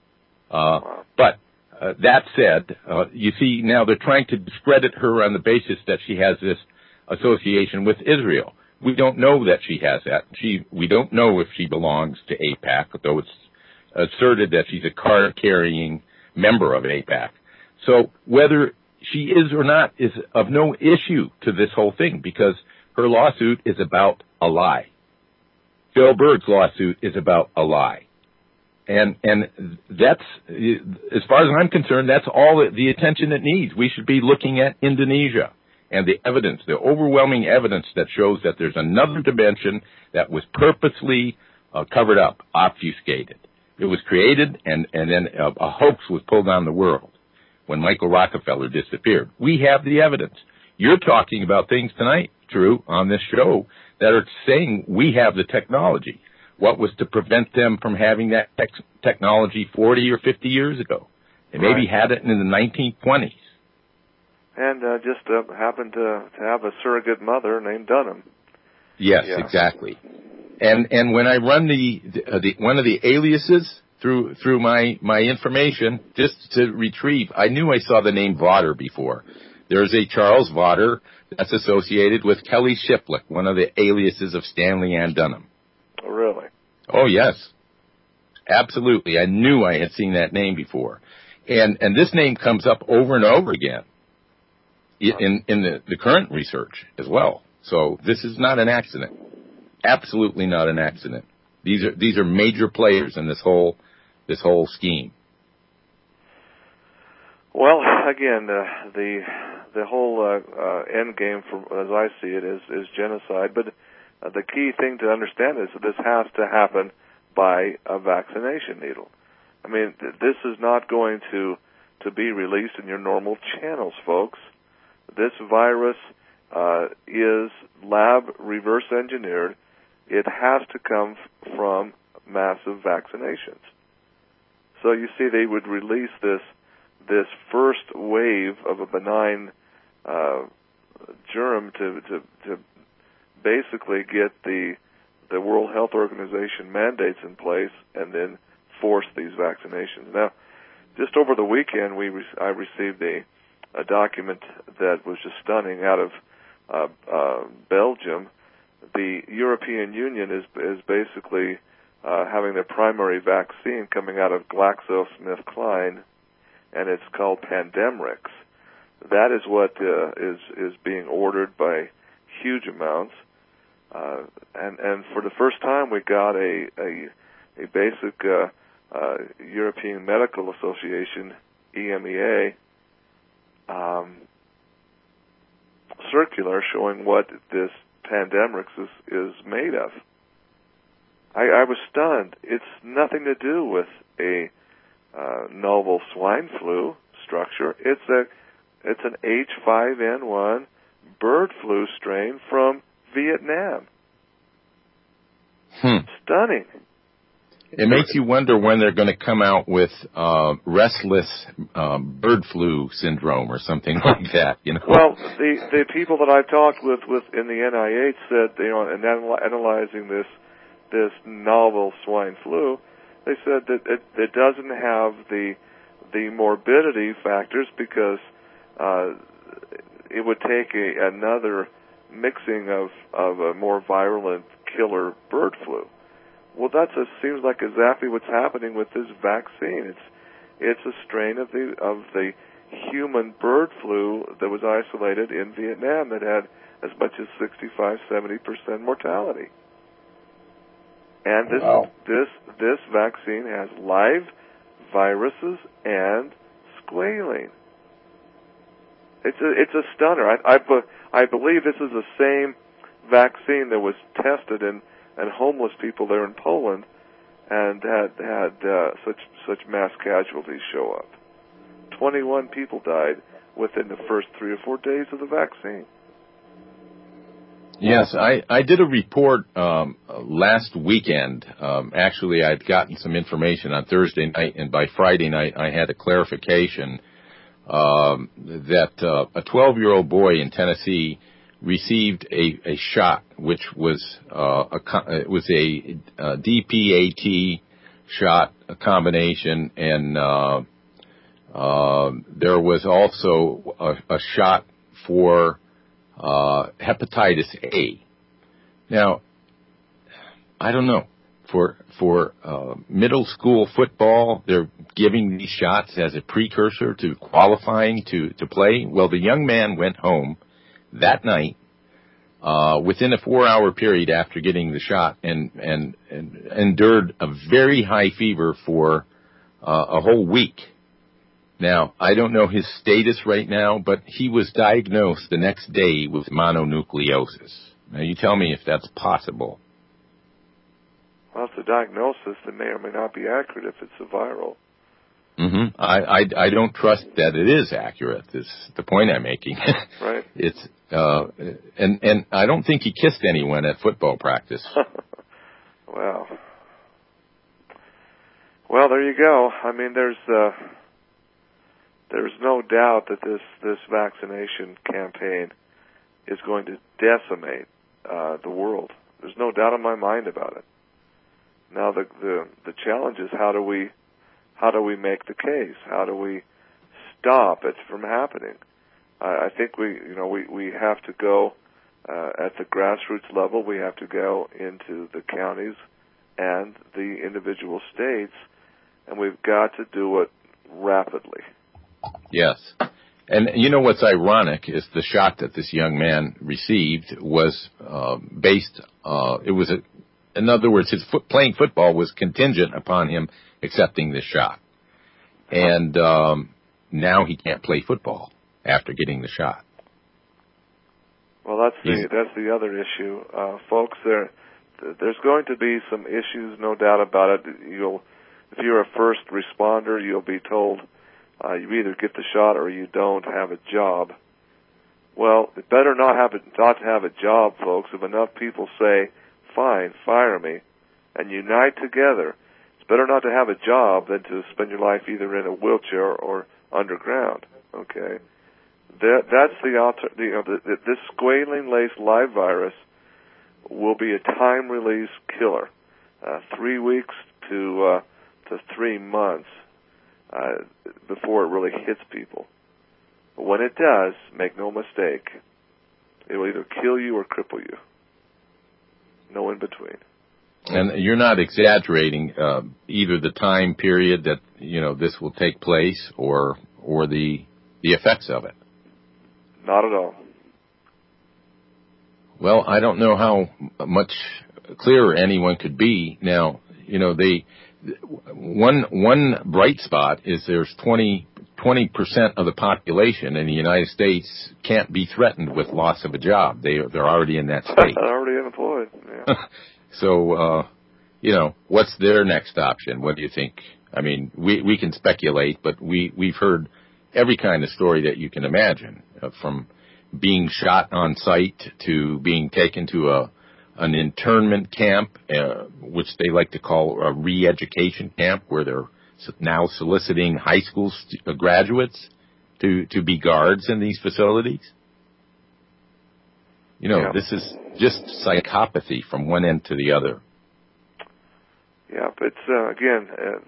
But that said, you see, now they're trying to discredit her on the basis that she has this association with Israel. We don't know that she has that. We don't know if she belongs to AIPAC, though it's asserted that she's a card-carrying member of AIPAC. So whether she is or not is of no issue to this whole thing, because her lawsuit is about a lie. Phil Berg's lawsuit is about a lie. And that's, as far as I'm concerned, that's all the attention it needs. We should be looking at Indonesia and the evidence, the overwhelming evidence that shows that there's another dimension that was purposely covered up, obfuscated. It was created, and then a hoax was pulled on the world when Michael Rockefeller disappeared. We have the evidence. You're talking about things tonight, Drew, on this show that are saying we have the technology. What was to prevent them from having that technology 40 or 50 years ago? They maybe had it in the 1920s. And just happened to have a surrogate mother named Dunham. Yes, yeah. Exactly. And when I run the one of the aliases through my information just to retrieve, I knew I saw the name Vaughter before. There's a Charles Vaughter that's associated with Kelly Shiplick, one of the aliases of Stanley Ann Dunham. Oh, really? Oh, yes. Absolutely. I knew I had seen that name before. And this name comes up over and over again in the current research as well. So this is not an accident. Absolutely not an accident. These are major players in this whole scheme. Well, again, the whole end game, as I see it, is genocide. But the key thing to understand is that this has to happen by a vaccination needle. I mean, this is not going to be released in your normal channels, folks. This virus is lab reverse engineered. It has to come from massive vaccinations. So you see, they would release this first wave of a benign germ to basically get the World Health Organization mandates in place and then force these vaccinations. Now, just over the weekend, I received a document that was just stunning out of Belgium. The European Union is basically having their primary vaccine coming out of GlaxoSmithKline, and it's called Pandemrix. That is what is being ordered by huge amounts, and for the first time we got a basic European Medical Association (EMEA) circular showing what this Pandemrix is made of. I was stunned. It's nothing to do with a novel swine flu structure. It's an H5N1 bird flu strain from Vietnam. Stunning. It makes you wonder when they're going to come out with restless bird flu syndrome or something like that. You know. Well, the people that I've talked with in the NIH said, in analyzing this novel swine flu, they said that it doesn't have the morbidity factors because it would take another mixing of a more virulent killer bird flu. Well, seems like exactly what's happening with this vaccine. It's a strain of the human bird flu that was isolated in Vietnam that had as much as 65-70% mortality. And this vaccine has live viruses and squalene. It's a stunner. I believe this is the same vaccine that was tested in homeless people there in Poland and had such mass casualties show up. 21 people died within the first 3 or 4 days of the vaccine. Yes, I did a report last weekend. Actually, I'd gotten some information on Thursday night, and by Friday night I had a clarification that a 12-year-old boy in Tennessee received a shot, which was it was a DPAT shot, a combination, and there was also a shot for hepatitis A. Now, I don't know. For middle school football, they're giving these shots as a precursor to qualifying to play. Well, the young man went home that night within a 4-hour period after getting the shot and endured a very high fever for a whole week. Now, I don't know his status right now, but he was diagnosed the next day with mononucleosis. Now, you tell me if that's possible. Well, it's a diagnosis that may or may not be accurate if it's a viral. Mm-hmm. I don't trust that it is accurate. Is the point I'm making. Right. It's and I don't think he kissed anyone at football practice. Well, there you go. I mean, there's no doubt that this vaccination campaign is going to decimate the world. There's no doubt in my mind about it. Now the challenge is how do we make the case? How do we stop it from happening? I think we have to go at the grassroots level. We have to go into the counties and the individual states, and we've got to do what rapidly. Yes. And you know what's ironic is the shot that this young man received was in other words, his playing football was contingent upon him accepting this shot. And now he can't play football after getting the shot. Well, that's the other issue, folks. There's going to be some issues, no doubt about it. If you're a first responder, you'll be told you either get the shot or you don't have a job. Well, it better not have a job, folks. If enough people say, "Fine, fire me," and unite together, it's better not to have a job than to spend your life either in a wheelchair or underground. Okay. That's this squalene-laced live virus will be a time-release killer, 3 weeks to 3 months before it really hits people. But when it does, make no mistake, it will either kill you or cripple you. No in between. And you're not exaggerating either the time period that this will take place or the effects of it. Not at all. Well, I don't know how much clearer anyone could be. Now, one bright spot is there's 20% of the population in the United States can't be threatened with loss of a job. They're already in that state. Already unemployed. Yeah. So, what's their next option? What do you think? I mean, we can speculate, but we've heard every kind of story that you can imagine, from being shot on sight to being taken to an internment camp, which they like to call a re-education camp, where they're now soliciting high school graduates to be guards in these facilities. This is just psychopathy from one end to the other. Yeah, but again,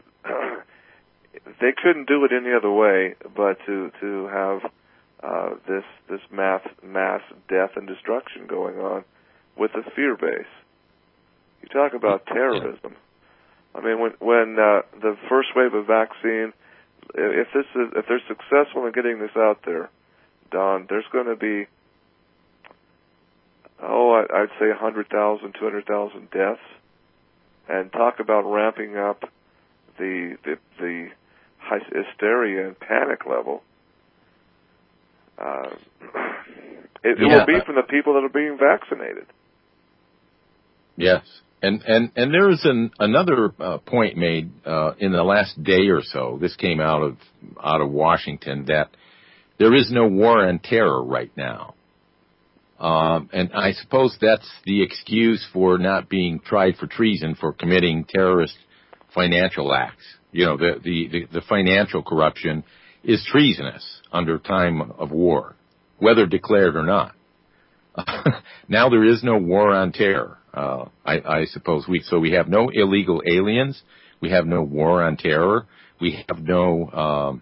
they couldn't do it any other way but to have this mass death and destruction going on with a fear base. You talk about terrorism. I mean, when the first wave of vaccine, if they're successful in getting this out there, Don, there's going to be I'd say 100,000, 200,000 deaths, and talk about ramping up the hysteria and panic level. It will be from the people that are being vaccinated. Yes, and there is another point made in the last day or so. This came out of Washington, that there is no war on terror right now. And I suppose that's the excuse for not being tried for treason for committing terrorist financial acts. The financial corruption is treasonous under time of war, whether declared or not. Now there is no war on terror. I suppose we have no illegal aliens. We have no war on terror. We have no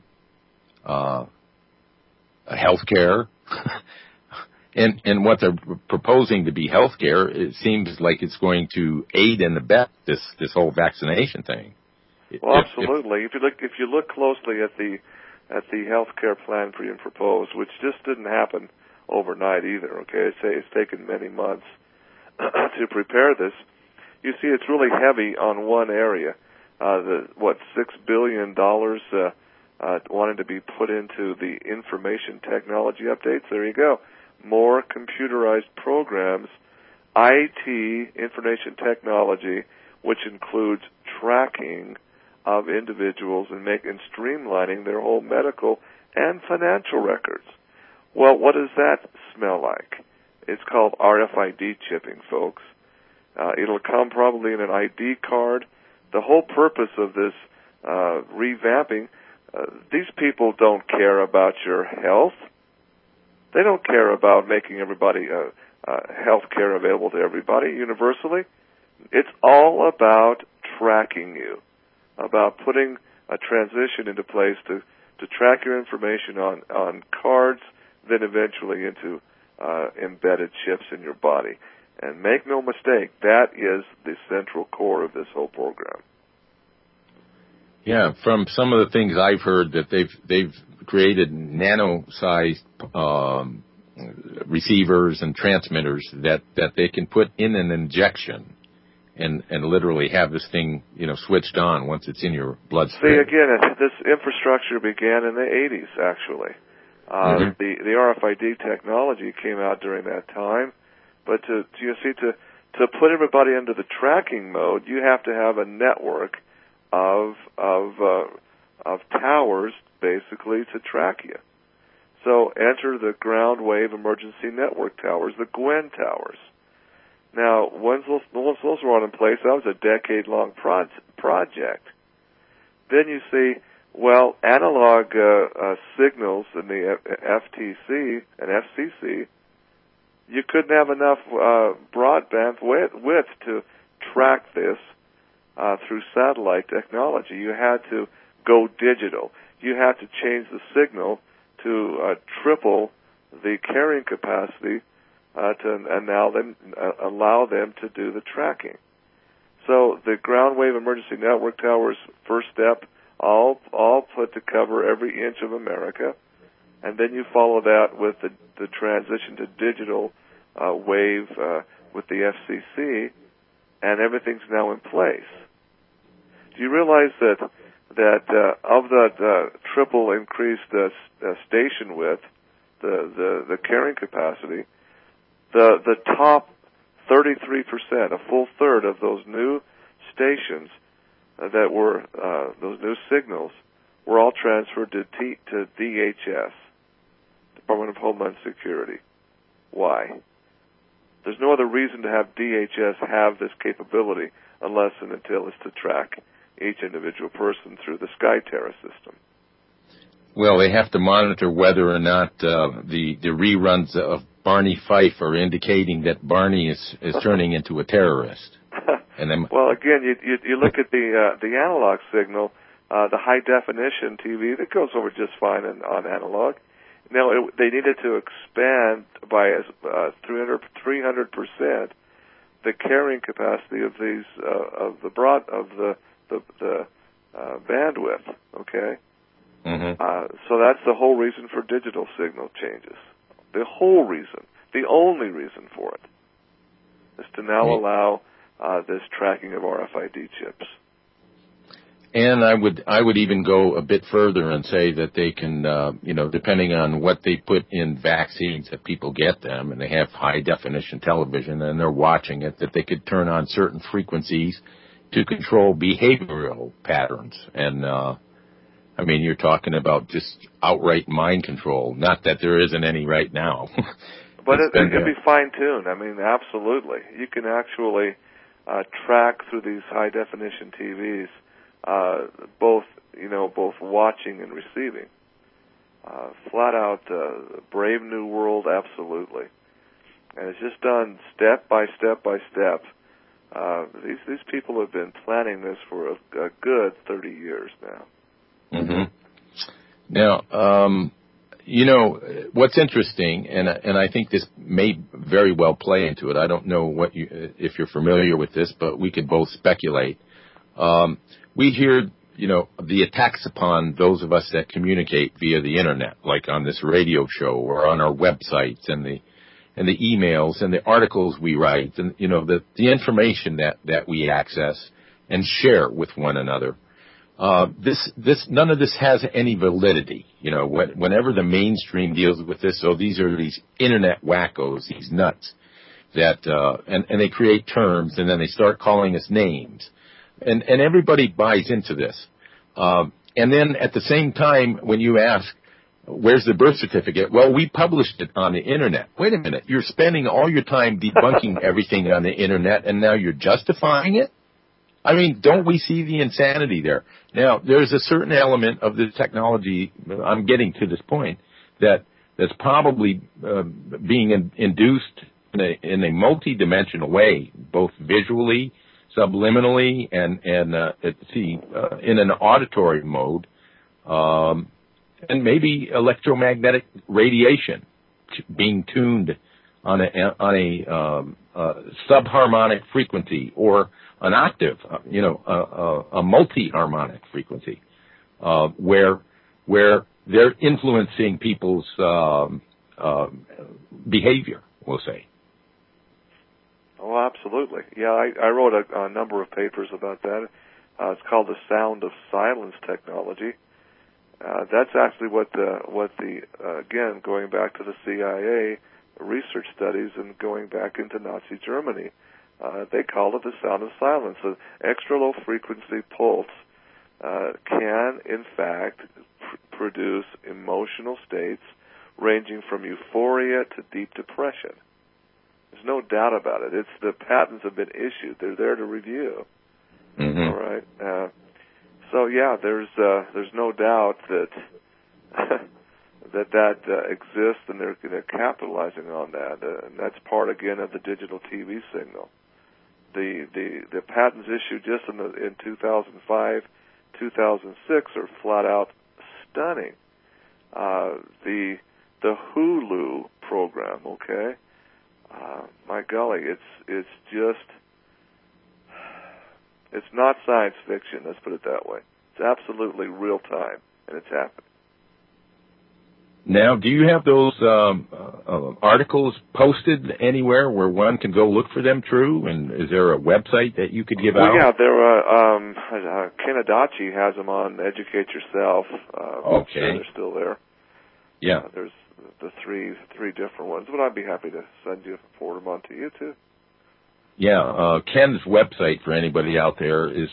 health care. And what they're proposing to be health care, it seems like it's going to aid and abet this whole vaccination thing. Well, absolutely. If you look closely at the health care plan being proposed, which just didn't happen overnight either, okay? It's taken many months to prepare this. You see, it's really heavy on one area. $6 billion wanted to be put into the information technology updates. There you go. More computerized programs, IT, information technology, which includes tracking of individuals and streamlining their whole medical and financial records. Well, what does that smell like? It's called RFID chipping, folks. It'll come probably in an ID card. The whole purpose of this revamping, these people don't care about your health. They don't care about making everybody health care available to everybody universally. It's all about tracking you, about putting a transition into place to track your information on cards, then eventually into embedded chips in your body. And make no mistake, that is the central core of this whole program. Yeah, from some of the things I've heard that they've created nano-sized receivers and transmitters that they can put in an injection and literally have this thing, switched on once it's in your bloodstream. See, again, this infrastructure began in the 80s, actually. The RFID technology came out during that time, but to put everybody into the tracking mode, you have to have a network of towers, basically, to track you. So enter the ground wave emergency network towers, the GWEN towers. Now, once those were in place, that was a decade-long project. Then you see, well, analog signals in the FTC and FCC, you couldn't have enough broadband width to track this through satellite technology. You had to go digital. You had to change the signal to triple the carrying capacity and now then allow them to do the tracking. So the ground wave emergency network towers, first step, all put to cover every inch of America, and then you follow that with the transition to digital wave with the FCC, and everything's now in place. Do you realize that of that triple increased station width, the carrying capacity, the top 33%, a full third of those new stations that were those new signals were all transferred to DHS, Department of Homeland Security. Why? There's no other reason to have DHS have this capability unless and until it's to track each individual person through the SkyTerra system. Well, they have to monitor whether or not the reruns of Barney Fife are indicating that Barney is turning into a terrorist. And then, well, again, you look at the analog signal, the high definition TV that goes over just fine on analog. Now they needed to expand by 300% the carrying capacity of these of the bandwidth. Okay. Mm-hmm. So that's the whole reason for digital signal changes. The whole reason, the only reason for it, is to now allow this tracking of RFID chips. And I would even go a bit further and say that they can, depending on what they put in vaccines that people get them, and they have high definition television and they're watching it, that they could turn on certain frequencies to control behavioral patterns. And, you're talking about just outright mind control. Not that there isn't any right now. But it can be fine-tuned. Absolutely. You can actually track through these high-definition TVs both watching and receiving. Flat out, brave new world, absolutely. And it's just done step by step by step. These people have been planning this for a good 30 years now. Mm-hmm. Now, what's interesting, and I think this may very well play into it. I don't know if you're familiar with this, but we could both speculate. We hear, the attacks upon those of us that communicate via the internet, like on this radio show or on our websites and the emails and the articles we write and, the information that we access and share with one another. None of this has any validity. Whenever the mainstream deals with this, these are these internet wackos, these nuts that, and they create terms and then they start calling us names. And everybody buys into this. And then at the same time, when you ask, where's the birth certificate? Well, we published it on the internet. Wait a minute. You're spending all your time debunking everything on the internet and now you're justifying it? Don't we see the insanity there? Now, there's a certain element of the technology, I'm getting to this point, that's probably being induced in a multi-dimensional way, both visually, subliminally, and in an auditory mode, and maybe electromagnetic radiation being tuned on a subharmonic frequency or an octave, a multi-harmonic frequency, where they're influencing people's behavior, we'll say. Oh, absolutely. Yeah, I wrote a number of papers about that. It's called the Sound of Silence technology. That's actually what the again, going back to the CIA research studies and going back into Nazi Germany, they call it the sound of silence. An extra low frequency pulse can, in fact, produce emotional states ranging from euphoria to deep depression. There's no doubt about it. It's the patents have been issued. They're there to review. Mm-hmm. All right. So yeah, there's no doubt that that exists, and they're capitalizing on that, and that's part again of the digital TV signal. The patents issued just in 2005, 2006 are flat out stunning. The Hulu program, okay. My golly, it's not science fiction, let's put it that way. It's absolutely real time, and it's happening. Now, do you have those articles posted anywhere where one can go look for them, True? And is there a website that you could give out? Yeah, Ken Adachi has them on Educate Yourself. Okay. Sure they're still there. Yeah. There's the three different ones, but I'd be happy to forward them on to you, too. Yeah, Ken's website for anybody out there is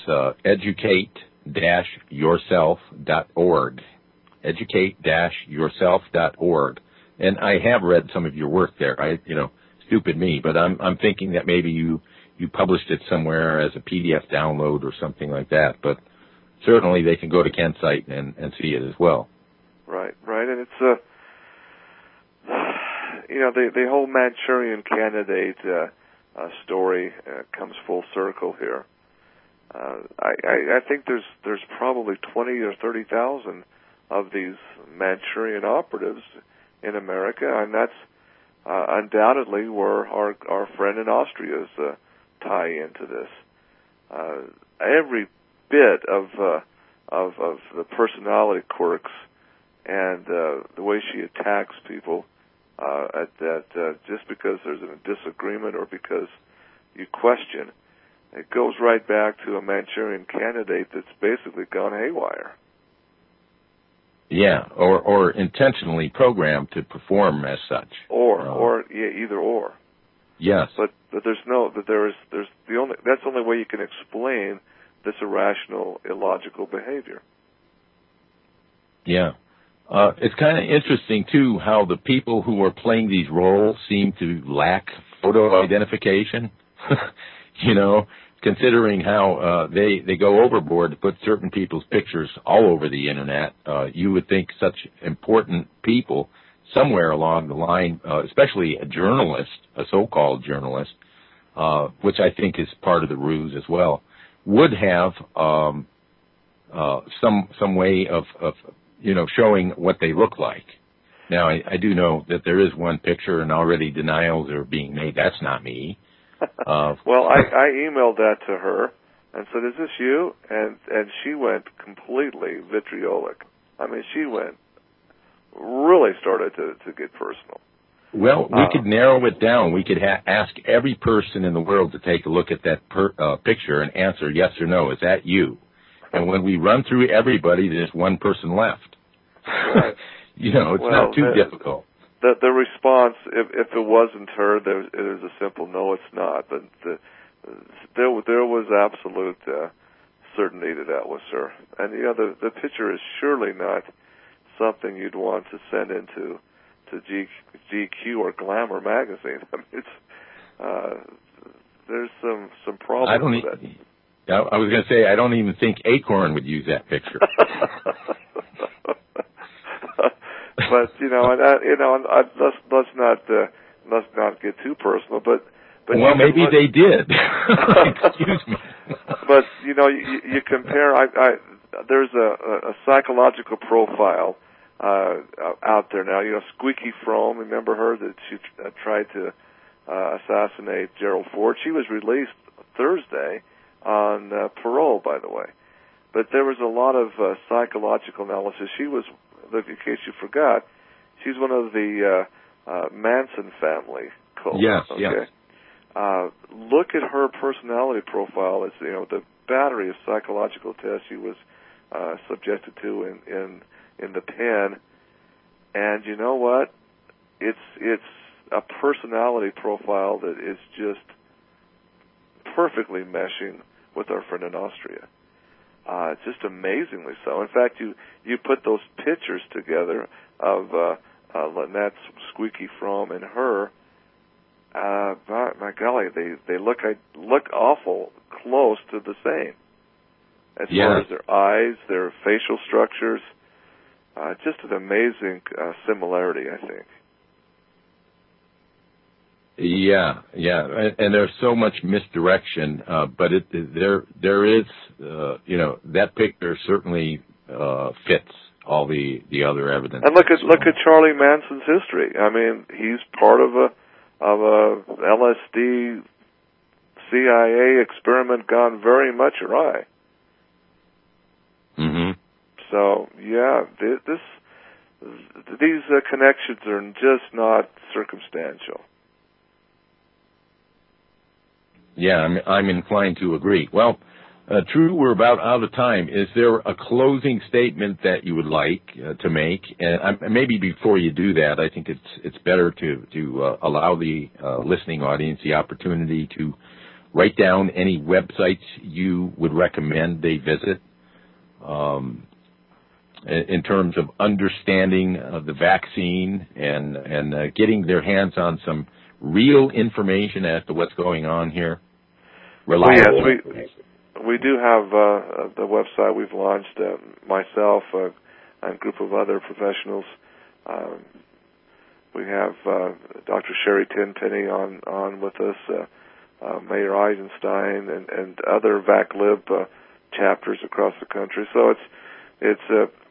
educate-yourself.org. Educate-yourself.org. And I have read some of your work there. Stupid me, but I'm thinking that maybe you published it somewhere as a PDF download or something like that. But certainly they can go to Ken's site and see it as well. Right. And it's the whole Manchurian Candidate story comes full circle here. I think there's probably 20 or 30,000 of these Manchurian operatives in America, and that's undoubtedly where our friend in Austria's tie into this. Every bit of the personality quirks and the way she attacks people just because there's a disagreement or because you question, it goes right back to a Manchurian Candidate that's basically gone haywire. Yeah, or intentionally programmed to perform as such. Either or. Yes. But there's that's the only way you can explain this irrational, illogical behavior. Yeah. It's kind of interesting, too, how the people who are playing these roles seem to lack photo identification. Considering how they go overboard to put certain people's pictures all over the Internet, you would think such important people somewhere along the line, especially a journalist, a so-called journalist, which I think is part of the ruse as well, would have some way of showing what they look like. Now, I do know that there is one picture, and already denials are being made. That's not me. Well, I emailed that to her and said, "Is this you?" And she went completely vitriolic. I mean, she really started to get personal. Well, we could narrow it down. We could ask every person in the world to take a look at that picture and answer yes or no. Is that you? And when we run through everybody, there's one person left. Right. It's not too difficult. The response, if it wasn't her, there's a simple no, it's not. But there was absolute certainty that was her. And the picture is surely not something you'd want to send into GQ or Glamour magazine. I mean, there's some problems with that. I was going to say, I don't even think Acorn would use that picture. But let's not get too personal. But well, maybe they did. Excuse me. But you compare. There's a psychological profile out there now. Squeaky Fromme. Remember her that she tried to assassinate Gerald Ford? She was released Thursday on parole, by the way. But there was a lot of psychological analysis. She was, look, in case you forgot, she's one of the Manson family cults. Yes, okay? yes. Look at her personality profile. It's, you know, the battery of psychological tests she was subjected to in the pen, and you know what? It's a personality profile that is just perfectly meshing with our friend in Austria. Just amazingly so. In fact, you put those pictures together of Lynette Squeaky Fromm and her. My golly, they look awful close to the same as far as their eyes, their facial structures. Just an amazing similarity, I think. Yeah, and there's so much misdirection, but there is, you know, that picture certainly fits all the other evidence. And look at Charlie Manson's history. I mean, he's part of a LSD CIA experiment gone very much awry. Mm-hmm. So yeah, these connections are just not circumstantial. Yeah, I'm inclined to agree. Well, Drew, we're about out of time. Is there a closing statement that you would like to make? And maybe before you do that, I think it's better to allow the listening audience the opportunity to write down any websites you would recommend they visit in terms of understanding the vaccine and getting their hands on some real information as to what's going on here. Reliable. Yes, we do have the website we've launched, myself and a group of other professionals. We have Dr. Sherry Tenpenny on with us, Mayor Eisenstein, and other VacLib chapters across the country. So it's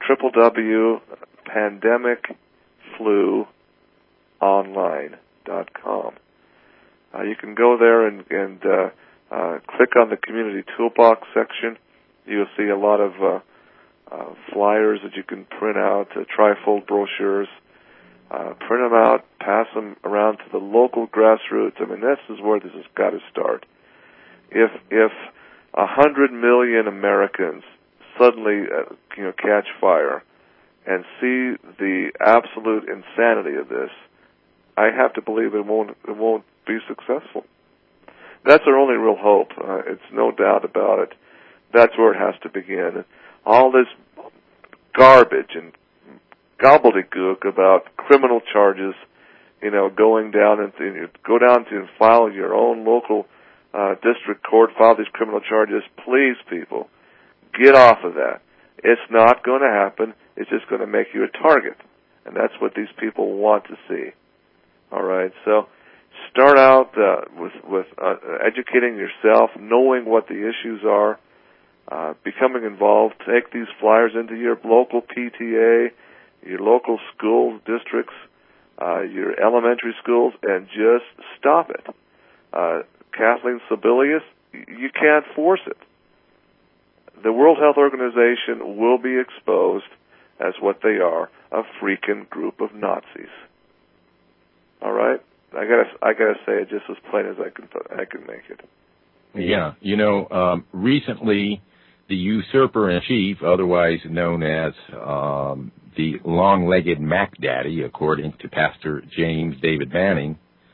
www.pandemicfluonline.com. You can go there and click on the Community Toolbox section. You'll see a lot of flyers that you can print out, trifold brochures. Print them out, pass them around to the local grassroots. I mean, this is where this has got to start. If 100 million Americans suddenly catch fire and see the absolute insanity of this, I have to believe it won't be successful. That's our only real hope. It's no doubt about it. That's where it has to begin. All this garbage and gobbledygook about criminal charges, going down and go down to file your own local district court, file these criminal charges. Please, people, get off of that. It's not going to happen. It's just going to make you a target, and that's what these people want to see. All right, so start out with educating yourself, knowing what the issues are, becoming involved. Take these flyers into your local PTA, your local school districts, your elementary schools, and just stop it. Kathleen Sebelius, you can't force it. The World Health Organization will be exposed as what they are, a freaking group of Nazis. All right? I gotta say it just as plain as I can make it. Yeah, recently the usurper-in-chief, otherwise known as the long-legged Mac Daddy, according to Pastor James David Manning,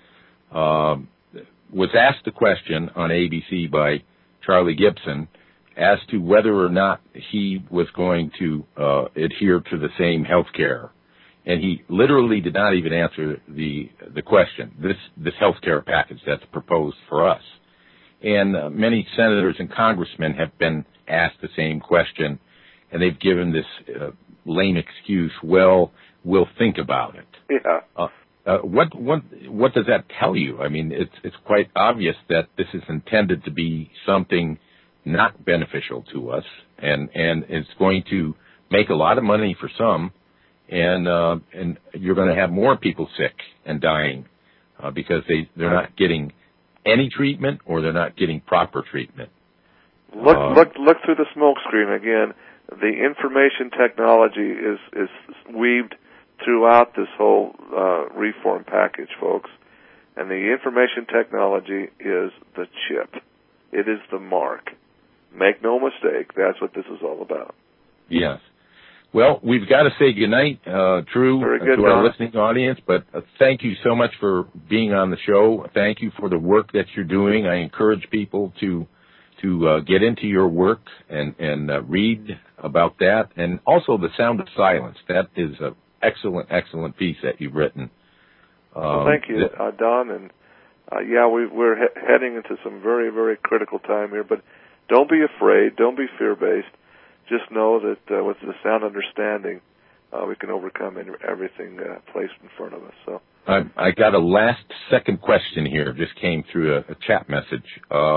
was asked a question on ABC by Charlie Gibson as to whether or not he was going to adhere to the same health care. And he literally did not even answer the question, this health care package that's proposed for us. And many senators and congressmen have been asked the same question, and they've given this lame excuse, well, we'll think about it. Yeah. What does that tell you? I mean, it's quite obvious that this is intended to be something not beneficial to us, and it's going to make a lot of money for some, and you're going to have more people sick and dying because they're not getting any treatment or they're not getting proper treatment. Look through the smoke screen again. The information technology is weaved throughout this whole reform package, folks. And the information technology is the chip. It is the mark. Make no mistake, that's what this is all about. Yes. Well, we've got to say goodnight, Drew, to our listening audience, but thank you so much for being on the show. Thank you for the work that you're doing. I encourage people to get into your work and read about that, and also The Sound of Silence. That is an excellent piece that you've written. Well, thank you, Don. And we're heading into some very, very critical time here. But don't be afraid. Don't be fear-based. Just know that with the sound understanding, we can overcome everything placed in front of us. So I got a last-second question here. Just came through a chat message.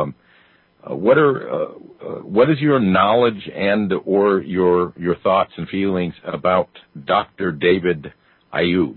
What is your knowledge and or your thoughts and feelings about Dr. David Ayub?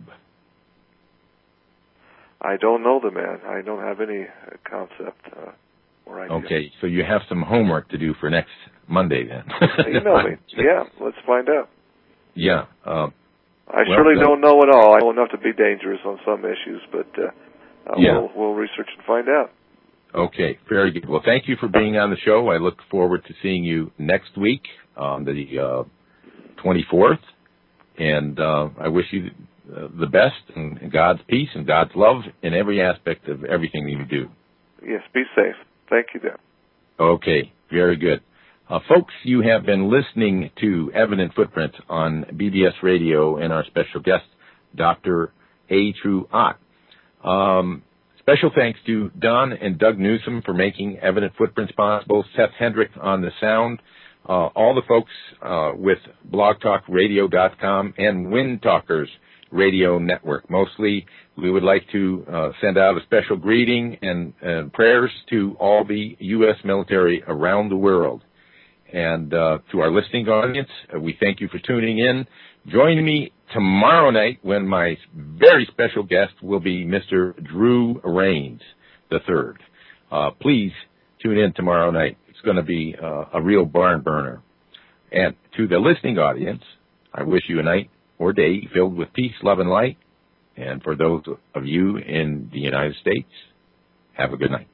I don't know the man. I don't have any concept or idea. Okay, so you have some homework to do for next Monday then. Email me. Yeah, let's find out. Yeah. I surely don't know it all. I know enough to be dangerous on some issues, but we'll research and find out. Okay, very good. Well, thank you for being on the show. I look forward to seeing you next week on the 24th, and I wish you the best and God's peace and God's love in every aspect of everything that you do. Yes, be safe. Thank you, Dan. Okay, very good. Folks, you have been listening to Evident Footprints on BBS Radio and our special guest, Dr. A. True Ott. Special thanks to Don and Doug Newsom for making Evident Footprints possible, Seth Hendrick on the sound, all the folks with blogtalkradio.com and Wind Talkers Radio Network. Mostly, we would like to send out a special greeting and prayers to all the U.S. military around the world. And to our listening audience, we thank you for tuning in. Join me tomorrow night when my very special guest will be Mr. Drew Rains III. Please tune in tomorrow night. It's going to be a real barn burner. And to the listening audience, I wish you a night or day filled with peace, love, and light. And for those of you in the United States, have a good night.